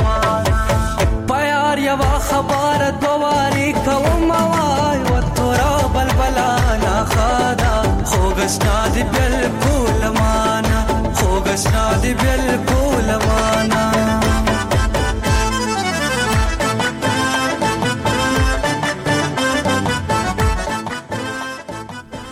پیار یوا خبر دواري کوم وای وتورا بلبلا نا خادا خوګشنا دی بالکل معنا خوګشنا دی بالکل معنا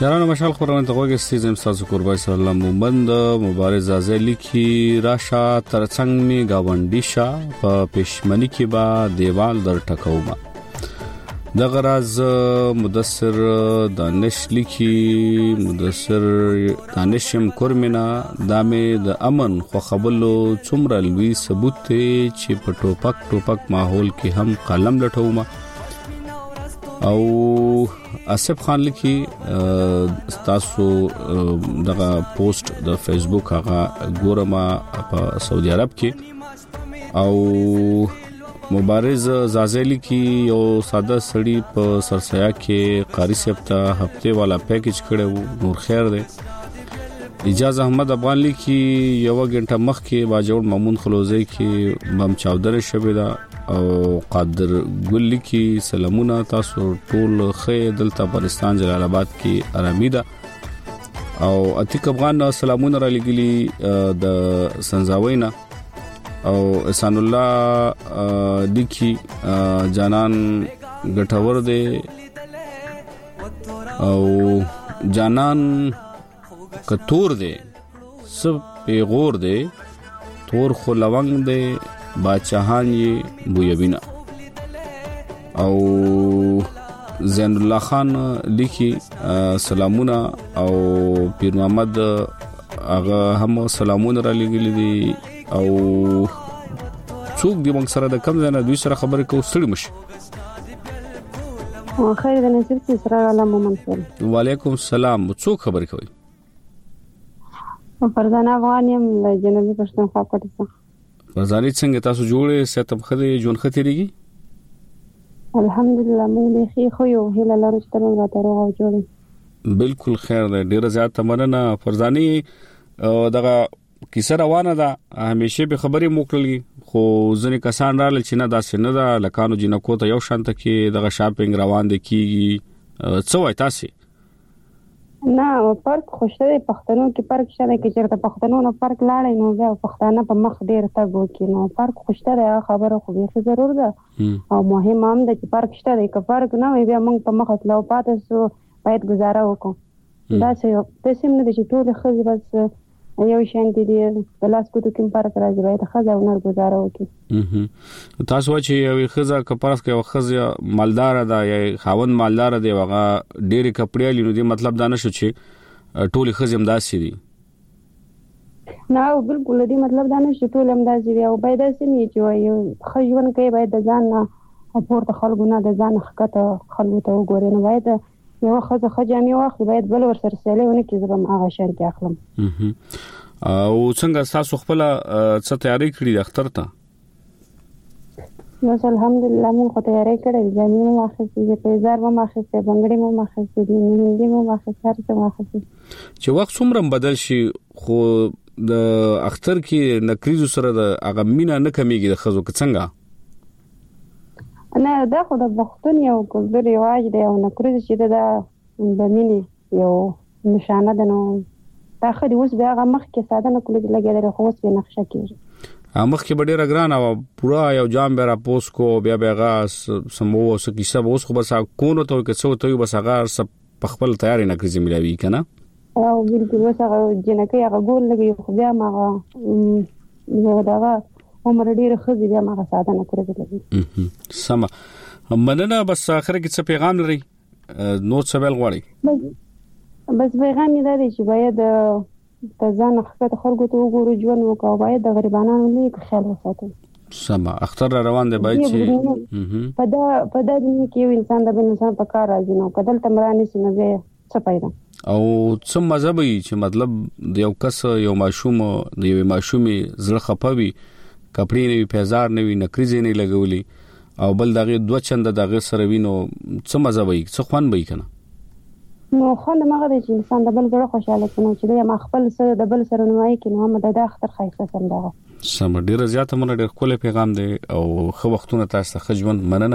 یارانو مشال خبرونه ته وګورئ سیزم تاسو قربای صلی الله مومند مبارز ازلی کی راشا ترڅنګ می گاونډی شا په پښمنی کې با دیوال در ټکوما د غراز مدثر دانش لیکي مدثر دانشم کورمینا دامه د امن خو خبلو څومره لوی ثبوت چې په ټوپک ماحول کې هم قلم لټوما او اسف خان لیکي تاسو دغه پوسټ د فیسبوک هغه ګورما په سعودي عرب کې او مبارز زازلی کی یو ساده سړی په سرسیا کې قاری صاحب ته هفته والا پیکیج کړو نور خیر دی اجازه احمد افغان لیکي یو غنټه مخ کې باجوړ مامون خلوزی کې بم چاودر شوی دا او قادر ګل لیکي سلامونه تاسو ټول خې دلته افغانستان جلال آباد کې آرامي ده او عتیق افغان سلامونه را لګلی د سنځاوینا او احسان الله دیکي جانان غټور دی او جانان کتور دی سب پیغور دی تور خو لونګ دی باچهان یې بویبینا او زین الله خان لیکي سلامونه او پیر محمد هغه هم سلامونه را لګلی دي او څوک دی موږ سره د کم ځای نه دوی سره خبرې کوو ستړي مشي خیر د نصیب سره علامه منصور وعلیکم السلام څوک خبرې کوي فرزانه افغان یم له جنوبي پښتونخوا کوټه څخه فرزانه څنګه تاسو جوړې ستم خدي جون ختيريږي الحمدلله موږ خې خو یو هله لرو چې تر راته روغ او جوړې بالکل خیر ده ډیره زیات مننه فرزانه دغه کیسه روانه ده همیشه به خبرې موکلي خو ځنې کسان رااله چې نه داسې نه ده لکانو جنکو ته یو شانت کې دغه شاپینګ روان دي کیږي څه وای تاسو نه پارک خوشته دی پښتنو کې پارک شته کې چیرته پښتنو نه پارک لاړې نو بیا پښتانه په مخ ډیر تګو کې نو پارک خوشته دی خبره خو به ضرور ده او مهم هم ده چې پارک شته دی که پارک نه وي بیا موږ په مخ تلو پاتې سو باید گزاره وکړو دا څه یو تاسو نه دي چې ټول خزي بس یو شانتي دی د لاس کوټو کې پارک راځي باید خزه ونر گزاره وکړي تاسو چې یو خزه کپارس کې یو خزه مالدار ده یا خاون مالدار دی وغه ډېری کپړې لینو دی مطلب دا نشو چې ټول خزه امداسي دي نه بالکل دی مطلب دا نشو ټول امداسي دی او باید سمې چې یو خجون کوي باید د ځان نه پورته خلکو نه د ځان حقته خلکو ته وګوري نه باید یو خجامي واخلي باید بل ور سره سیالونه کې زبم هغه شان کې اخلم او څنګه تاسو خپل څه تیاری کړی د اختر ته نو الحمدلله موږ تیاری کړې ځانې مو واخلې په زار مو واخلې بنگړې مو واخلې د نندې مو واخلې هر څه واخلې چې وخت څومره بدل شي خو د اختر کې نکریزو سره د اغمینا نه کمیږي د خزو څنګه نه دا خو د پښتون یو کلتور رواج دی او نکریز چې دا د مینې یو نشانه ده نو دا خو د اوس بیا هغه مخ کې ساده نکریز لګیدل خو اوس په نقشه کې مخ کې ډېر ګران او پورا یو جام به را پوس کو بیا غاس سمو او کیسه اوس خو بس کونو ته کې څو ته بس هغه سب خپل تیاری نکریز ملوي کنه او بالکل اوس هغه جنکه هغه ګول لګي خو بیا ما دا عمر ډیر خزي بیا ما ساده نه کړی سم مننه بس اخر کې څه پیغام لري نو څه ویل غواړي بس پیغام یې دا دی چې باید د ځان حقیقت خلکو ته وګورو ژوند وکړو باید د غریبانو لیک خیال وساتو سم اختر روان دی باید چې په دا دنیا کې یو انسان د بل انسان په کار راځي نو کدل تمرانه سي نه څه پیدا او څه مذهبي چې مطلب د یو کس یو ماشوم د یو ماشومي زړه خپوي کپړې نه پیزار نه وي نکریزې نه لګولي او بل دغه دوه چنده دغه سره وینو څه مزه وي څه خوان وي کنه نو خو نه مغه د انسان د بل غره خوشاله کنه چې ما خپل سره د بل سره نوای کنه هم د اختر خیسه سم دا سم ډیره زیاته مونږ ډیر کوله پیغام دی او خو وختونه تاسو ته خجون مننه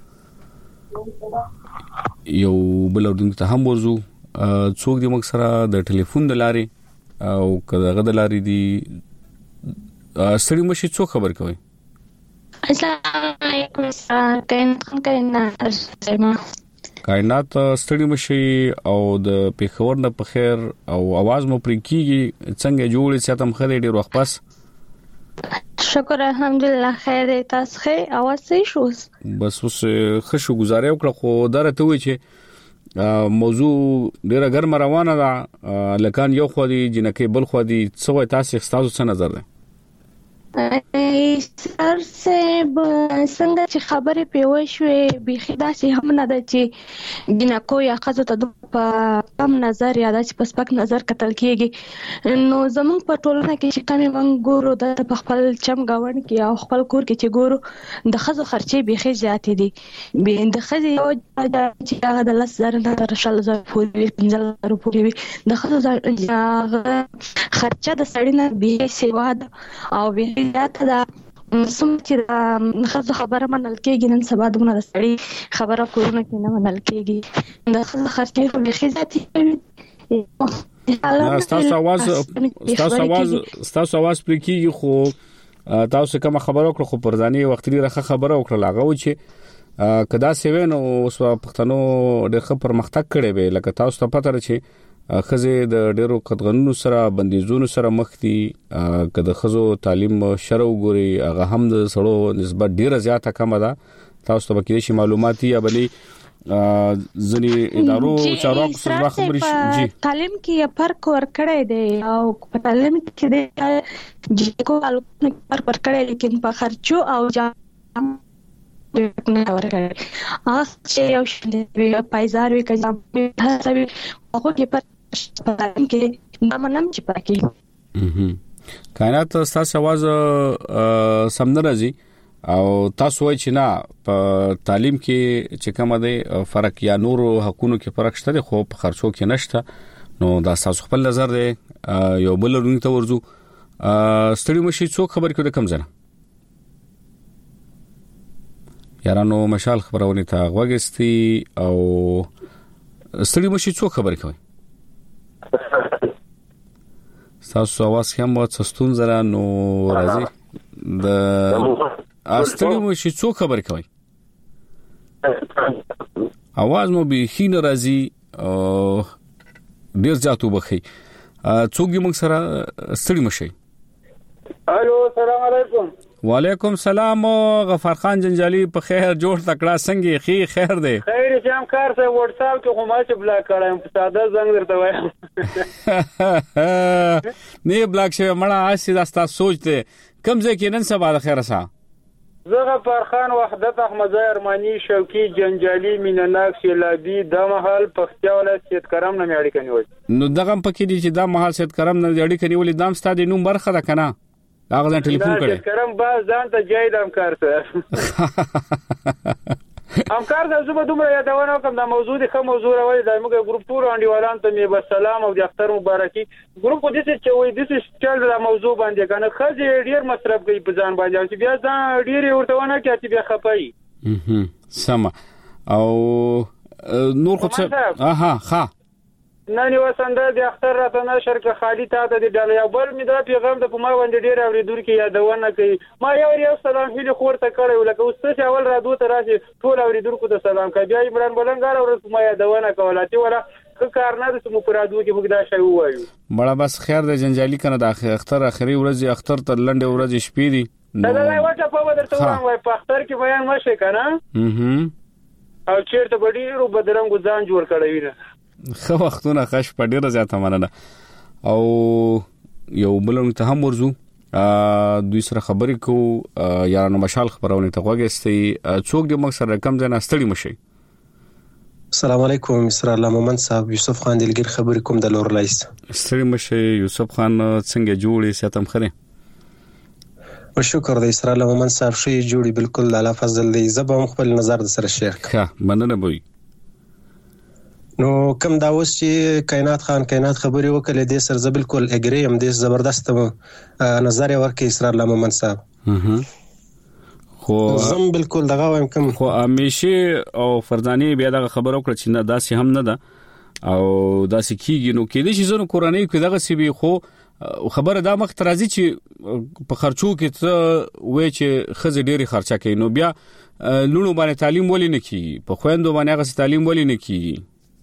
یو بل اردن ته هم ورزو څوک دی موږ سره د ټلیفون د لارې او کداغه د لارې دی ستړي مشي څو خبر کوي السلام علیکم کین کائنات ستړي مشي او د پیښور نه په خیر او आवाज مو پرې کیږي څنګه جوړې ساتم خلې ډیر وخت پس شکر الحمدلله خیر تاسو ښه आवाज صحیح شو بس اوس خشو گزارې وکړه خو درته وی چې موضوع ډیره ګرم روانه ده لکان یو خو دی جنکه بل خو دی څو تاسو څه نظر ده سر سه څنګه چې خبره پیوي شوې بيخي داسې هم نه ده چې جنکو یا خزو ته په کم نظر یا داسې په سپک نظر کتل کیږي نو زموږ په ټولنه کې چې کمی مونږ ګورو د خپل چم گاون کې او خپل کور کې چې ګورو د خزو خرچې بيخي زیاتې دي به د خزي یو چې هغه د 10,000 نه تر 40,000 پورې 15,000 پورې د خزو خرچه د سړی نه به سیوا او به زیاته ده سم چې خزو خبره منل کېږي نن سبا دغه د سړی خبره کورونه کې نه منل کېږي د خزو خرچې په بيخي زیاتې تاسو आवाज پرې کیږي خو تاسو کوم خبره وکړه خو پرځاني وخت لري خبره وکړه لاغه و چې کدا سیوینو اوس پښتنو ډېر پرمختګ کړي به لکه تاسو ته پته لري چې خزه د ډیرو قطغنونو سره بندیزونو سره مخ دي کله خزو تعلیم شرو ګوري هغه هم د سړو نسبت ډیره زیاته کم ده تاسو ته کې شي معلوماتي یا بلې ځنی ادارو چارواکو سره خبرې جی تعلیم کې فرق ورکړی دی او په تعلیم کې د جیکو الکو فرق ورکړی لیکن په خرچو او جام نه ورکړی چې یو شنه پایزار وي کله هڅوي هغه کې پر تعلیم کې نامنم چې پکې کائنات تاسو आवाज سم نه راځي او تاسو وایي چې نه په تعلیم کې چې کوم دی فرق یا نور حقوقو کې فرق شته خو په خرچو کې نشته نو دا تاسو خپل نظر دی یو بل رونی ته ورزو ستړي مشي څوک خبر کړي کم زنه یارانو مشال خبرونه ته غوګستی او ستړي مشي څوک خبر کوي تاسو आवाज هم وڅستون زره نو راځي د ستړي مشي څوک خبر کوي आवाज مو به خین راځي ډیر ځاتو بخي څوک یې موږ سره ستړي مشي الو السلام علیکم وعلیکم سلام غفار خان جنجالی په خیر جوړ تکړه څنګه خیر دی خیر شام کار ته واتس اپ کې کومه چې بلاک کړم په ساده زنګ درته وایم نه بلاک شوی مړه اسی داستا سوچته کم ځکه کې نن سبا د خیر سره زه غفار خان وحدت احمد ارمانی شوقي جنجالی مینناک شلابي د محل پختیا ولایت سید کرم نه اړیکه نیول نو دغه پکې دي چې د محل سید کرم نه اړیکه نیول دام ستاسو نوم برخه ده کنه هغه ځان ټلیفون کړي کرم باز ځان ته جاید همکار ته همکار د زما دومره یادونه کوم د موضوع د کوم موضوع راوړي د موږ ګروپ ټول انډیوالان ته می بسلام او د اختر مبارکي ګروپ د څه چې وې د څه چل د موضوع باندې کنه خځې ډیر مصرف کوي په ځان باندې چې بیا ځان ډیر ورته ونه کوي چې بیا خپای سم او نور خو څه ها نن یو سنده د اختر راته نشر کې خالی تا ته د ډالیا بل می دا پیغام د پما باندې ډیر اوریدونکو یادونه کوي ما یو سلام هیله خورته کړو لکه اوس څه اول را دوه راشي ټول اوریدونکو ته سلام کوي بیا عمران بلنګار او پما یادونه کوله چې ولا کار نه د مقرادو کې موږ دا شی وایو مړه بس خیر د جنجالی کنه د اختر اخري ورځ اختر تر لنډه ورځ شپې دي دا وځه په ودرته وای په اختر کې بیان مشه کنه او چیرته بډیرو بدرنګ ځان جوړ کړی نه خو وختونه خش په ډیره زیاته مننه او یو بلونو ته هم ورزو دوی سره خبرې کو یارانو مشال خبرونه ته غوږستي څوک د مقصد رقم ځنه ستړي مشي السلام علیکم مستر الله مومن صاحب یوسف خان دلګر خبرې کوم د لور لایس ستړي مشي یوسف خان څنګه جوړې ساتم خره شکر د اسرائیل مومن صاحب شي جوړي بالکل الله فضل دی زبم خپل نظر د سره شیر ښه مننه بوي نو کوم دا اوس چې کائنات خبرې وکړې د سر ز بالکل اګری هم د زبردست نظر ورکې اسرائیل مومن صاحب خو زم بالکل دغه وایم کوم خو همیشه او فردانی بیا دغه خبرو کړ چې نه داسې هم نه ده او داسې کیږي نو کې د شي زونو قرآنی کې دغه سی به خو خبره دا مخ ترازی چې په خرچو کې څه وای چې خزه ډېری خرچه کوي نو بیا لونو باندې تعلیم ولې نه کی په خويندو باندې هغه تعلیم ولې نه کی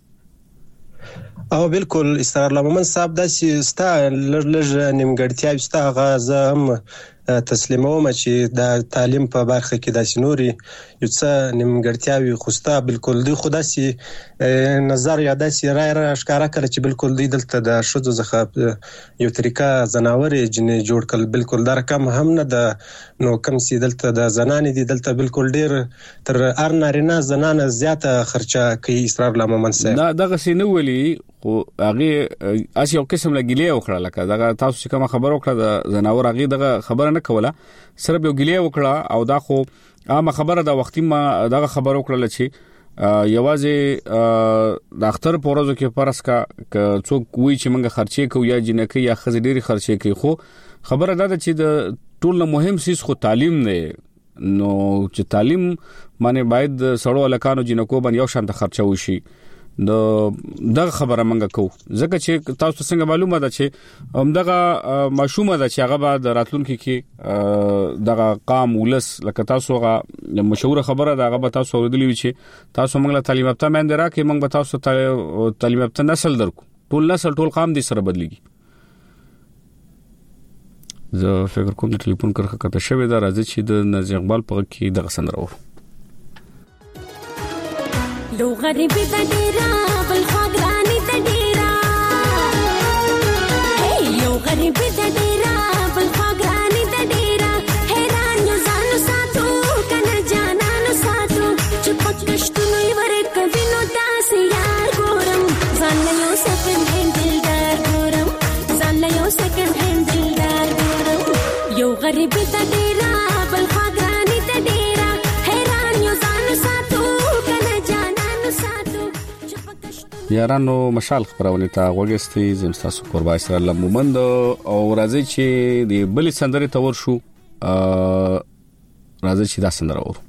او بالکل استاد الله مومن صاحب دا چې ستا لږ نیمګړتیا ستا غزه هم تسلیموم چې د تعلیم په برخه کې د سنوري یو څه نیمګړتیاوي خوستا بالکل دی خدا سي نظر یا د سي رای را ښکارا کړ چې بالکل دی دلته د شذو زخه یو طریقه زناور جن جوړ کړل بالکل دا رقم هم نه د نو کم سي دلته د زنان دي دلته بالکل ډیر تر ار نارینه زنانه زیاته خرچه کوي اسرار الله مومن صاحب دا دغه سينو ولي خو هغه اسی یو قسم لګیلې وکړه لکه دغه تاسو چې کوم خبر وکړه د زناور هغه دغه خبره نه کوله سره به ګیلې وکړه او دا خو عامه خبره د وختي ما دغه خبر وکړه چې یوازې د اختر پورزو کې پرس کا څوک وی چې منګه خرچې کو یا جنکه یا خزې ډېری خرچې کوي خو خبره دا چې د ټول مهم سیس خو تعلیم نه نو چې تعلیم باندې باید سړو الکانو جنکو باندې یو شان خرچه وشي دغه خبره منګه کو ځکه چې تاسو څنګه معلومه ده چې دغه مشومه ده چې هغه د راتلونکو کې دغه قام ولس لکه تاسو هغه مشهور خبره ده هغه تاسو اوریدلی وي چې تاسو موږ تعلیم یافته مند راکې موږ به تاسو تعلیم یافته نسل درکو ټول نسل ټول قام دي سره بدليږي زه فکر کوم د ټلیفون کرخه کته شوی دا راځي چې د نازي اقبال په کې دغه سندره وره لو غریب د ډیرا بل خاګرانی د ډیرا یو غریب د ډیرا بل خاګرانی د ډیرا حیران یو ځانو ساتو کنه جانانو ساتو چې پکشتونو ور کوي نو داس یار ګورم ځان یو سکند هند دلدار ګورم ځان یو سکند هند دلدار ګورم یو غریب د ډیرا بل خاګرانی د ډیرا حیران یو ځانو ساتو یارانو مشال خبرونه تا وګستي زمستاسو قربا اسرار الله مومند او راځي چې د بل سندره تور شو راځي چې دا سندره ور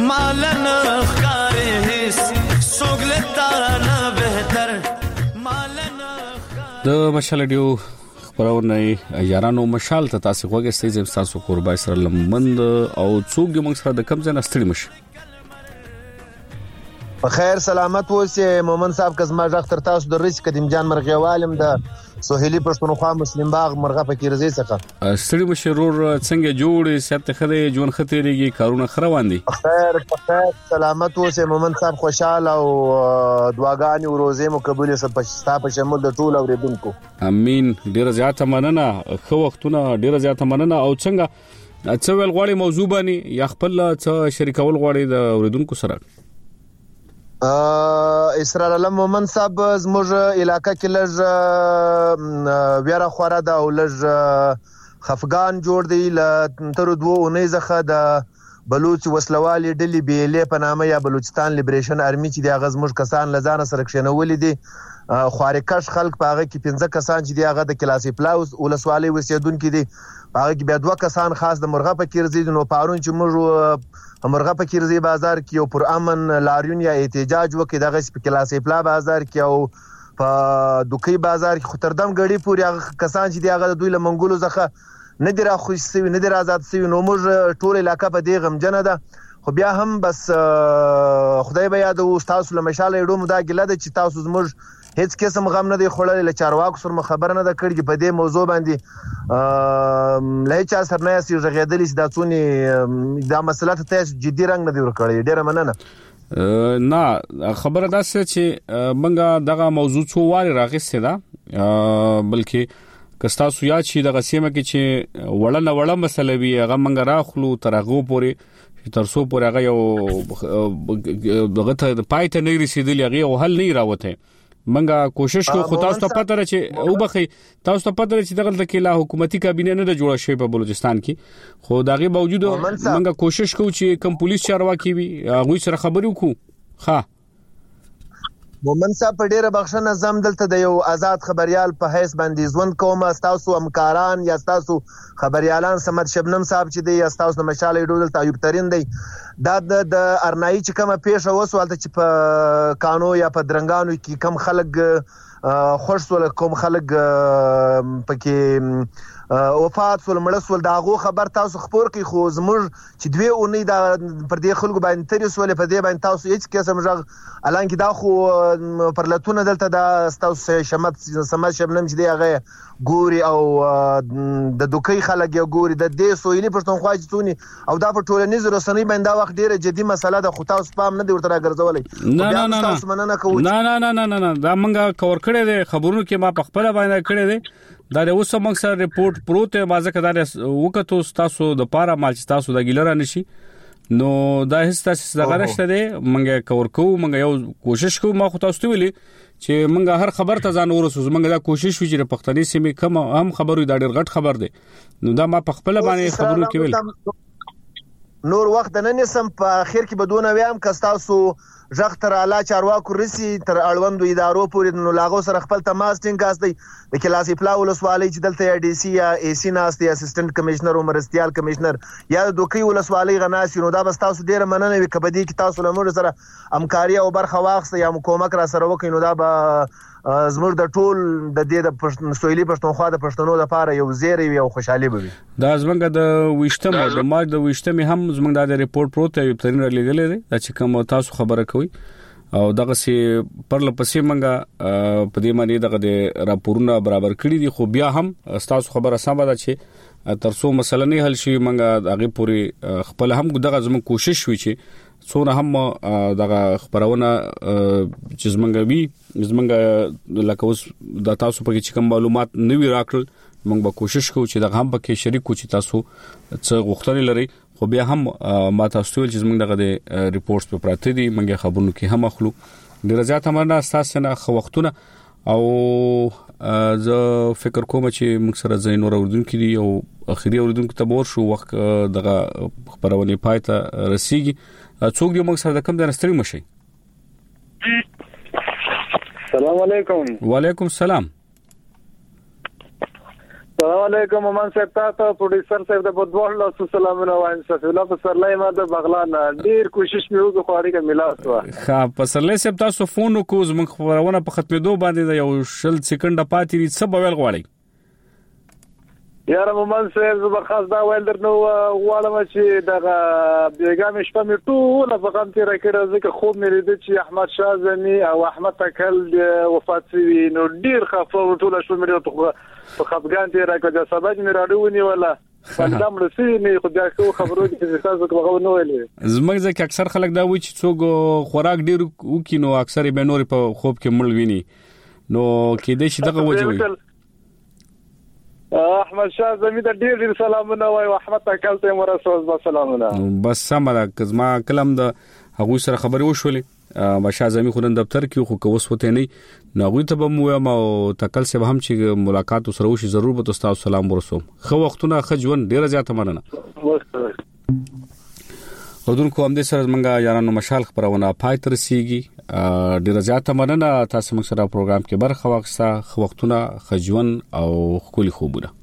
مالنا خارې سوګلتا نه بهتر مالنا د مشال ډیو خبرونه یارانو مشال ته تاسو وګورئ چې تاسو قربای سره لمند او څوک د موږ سره د کم ځای نستړي مشه په خیر سلامت اوسه مومن صاحب کزما ډاکټر تاسو د رئیس قدیم جان مرغیوالم د سهیلی پښتونخوا مسلم باغ مرغه پکې رضی څخه ستړي مشرور څنګه جوړ سپت خره جون خطرېږي کارونه خروان دي خیر سلامت اوسه مومن صاحب خوشاله او دعاګانې او روزه مو قبول ستا په شمول د ټول اوریدونکو امين ډیر زیاته مننه خو وختونه ډیر زیاته مننه او څنګه څول غوړي موضوع باندې یا خپل څه شریکول غوړي د اوریدونکو سره اسرار علم مومن صاحب زموږ علاقہ کې لږ ویرا خوره دا او لږ خفغان جوړ دی ل تر 2 اونۍ زخه د بلوچ وسلوالي ډلې بیلې په نامه یا بلوچستان لیبریشن ارمي چې د غزموږ کسان لزانه سره کښنولې دي خوارکش خلک پاغه کې 15 کسان چې دی هغه د کلاسي پلاوس ولسوالۍ وسیدونکو دي هغه کې بیا 2 کسان خاص د مرغه په کیرزي نو پارون چې موږ مرغه په کیرزي بازار کې یو پر امن لاریون یا احتجاج وکړي دغه په کلاسي پلا بازار کې او په دوکي بازار کې خطردم غړي پوري هغه کسان چې دی هغه د دوی له منګولو ځخه نه دی راخوش سوي نه دی آزاد سوي نو موږ ټول علاقہ په دې غمجنه ده خو بیا هم بس خدای به یاد او تاسو له مشاله ډوم دا ګله ده چې تاسو زموږ هیڅ قسم غم نه دی خړل له چارواکو سره خبر نه ده کړی په دې موضوع باندې لای چا سره نه سي غېدلی چې دا څونی دا مسله ته جدي رنګ نه دی ورکړی ډیره مننه نه خبره ده چې منګه دغه موضوع څو واره راغسته ده بلکې کستا سویا چې دغه سیمه کې چې وړه مسله وی هغه منګه راخلو ترغو پوري ترسو پورې هغه یو دغه ته پایته نه رسیدلی هغه حل نه راوته منګه کوشش کو خو تاسو ته پته را چې او بخي تاسو ته پته چې دغه د کله حکومتي کابینه نه جوړه شوی په بلوچستان کې خو دغه باوجود منګه کوشش کو چې کم پولیس چارواکي وي هغه سره خبرې وکړو ها مومن صاحب په ډیره بخښنه زم دلته د یو آزاد خبريال په حیث باندې ژوند کوم تاسو همکاران یا تاسو خبريالان سمد شبنم صاحب چې دی تاسو مشاله ډول ایوب ترين دی دا د ارنای چې کومه پیښه وسوالته چې په کانو یا په درنګانو کې کم خلک خوش ول کوم خلک پکې وفات ول مړسول داغو خبر تاسو خبر کی خو زموږ چې 2 اونۍ دا پر دې خلکو باندې ترې سول په دې باندې تاسو هیڅ قسم ژغ الان کې دا خو پر لتون دلته دا تاسو سمات شبنم چې دی هغه ګوري او د دوکي خلک یو ګوري د دې سویلي پښتونخوا چې تونی او دا په ټولنیز رسنۍ باندې دا وخت ډیره جدي مسله ده خو تاسو پام نه دی ورته راګرځولای نه تاسو مننه کوم نه دا منګه کور کړی دی خبرونو کې ما په خپل باندې کړی دی دا د اوسه موږ سره ریپورت پروته مازه کدار وکړو تاسو د پاره مال چې تاسو د ګیلره نشي نو دا هیڅ تاسو دغه نشته دی منګه کور کوو منګه یو کوشش کوو ما خو تاسو ته ویلي چې منګه هر خبر ته ځان ورسوز منګه دا کوشش وکړي چې پښتني سیمه کم هم خبرو دا ډېر غټ خبر دی نو دا ما په خپل باندې خبرو کې ویل نور وخت نه نسم په اخر کې بدون ویم کستاسو ژغ تر اعلی چارواکو رسي تر اړوندو ادارو پورې نو لاغو سره خپل تماس ټینګ دی د کلاسي پلا ولسوالۍ چې دلته ډي سي یا اي سي ناستي اسسټنټ کمشنر او مرستيال کمشنر یا د دوکي ولسوالۍ غناسي نو دا بس تاسو ډیره مننه وي کبدي کې تاسو له سره همکاري او برخه واخصه یا کومک را سره وکړي نو دا به زموږ د ټول د دې د سویلي پښتونخوا د پښتنو لپاره یو زیری او خوشحالي به وي دا زمونږ د وشتمه د مارچ د وشتمه هم زمونږ د ریپورت پروت یو ترين لګلې ده چې کوم تاسو خبره کوي او دغه سي پر لپسې منګه په دې معنی دغه د راپورونه برابر کړی دي خو بیا هم تاسو خبره سم ده چې ترڅو مسله نه حل شي منګه هغه پوری خپل هم دغه زموږ کوشش وي چې څونه هم دغه خبرونه چې زمونږ لکه اوس د تاسو په کې کوم معلومات نوي راکړل موږ به کوشش کوو چې دغه هم پکې شریک کو چې تاسو څه غوښتنې لري خو بیا هم ما تاسو ول چې زمونږ دغه ریپورتس په پراته دي موږ خبرونه کې هم اخلو ډیر زیات امرنا تاسو نه خو وختونه او زه فکر کوم چې موږ سره زین اور اوردونکو دي او اخیری اوردونکو ته ور شو وخت دغه خبرونه پایته رسیږي څوک دی موږ سره د کوم درستري مشي السلام علیکم وعلیکم السلام السلام علیکم مومن صاحب تاسو پروډوسر صاحب د بدوړ له سلامونه وایم سفیلا په سرلای ما د بغلان ډیر کوشش مې وکړ خو اړیکه ملاوه ها په سرلای صاحب تاسو فون وکړو زموږ خبرونه په ختمېدو باندې یو شل سکند پاتې دي څه به ویل غواړئ یاره مومن صاحب زه خاص دا ویل درنو غواړم چې دغه بیګام شپه مې ټول په غم تیر کړه ځکه خوب مې لید چې احمد شازمی او احمد تکل وفات شوی نو ډیر خفه ټول شو مې په خفګان تیر کړه سبا مې راډونی ولا فندام رسېږي نه خو دا خبرو دي چې تاسو کوم نو ویلې زموږ ځکه اکثر خلک دا وایي چې څوک خوراک ډیر وکینو اکثر به نور په خوب کې مړ ویني نو کې دې شي دغه وجه وي احمد شاه زمي د ډیر سلامونه وای او احمد تکل ته مرسوس سلامونه بس سمره کزما کلم د هغه سره خبرې وشولې بشا زمي خورن دفتر کې خو کوس وته نه نو ته به مو ما تکل سه هم چې ملاقات سره وشي ضرور به تاسو سلام ورسوم خو وختونه خجون ډیر زیاته مننه ودونکو هم دې سره منګه یارانو مشال خبرونه پای تر سیږي ډیر زیاته مننه تاسو موږ سره پروګرام کې برخه واخسته وختونه خجون او خولي خوبونه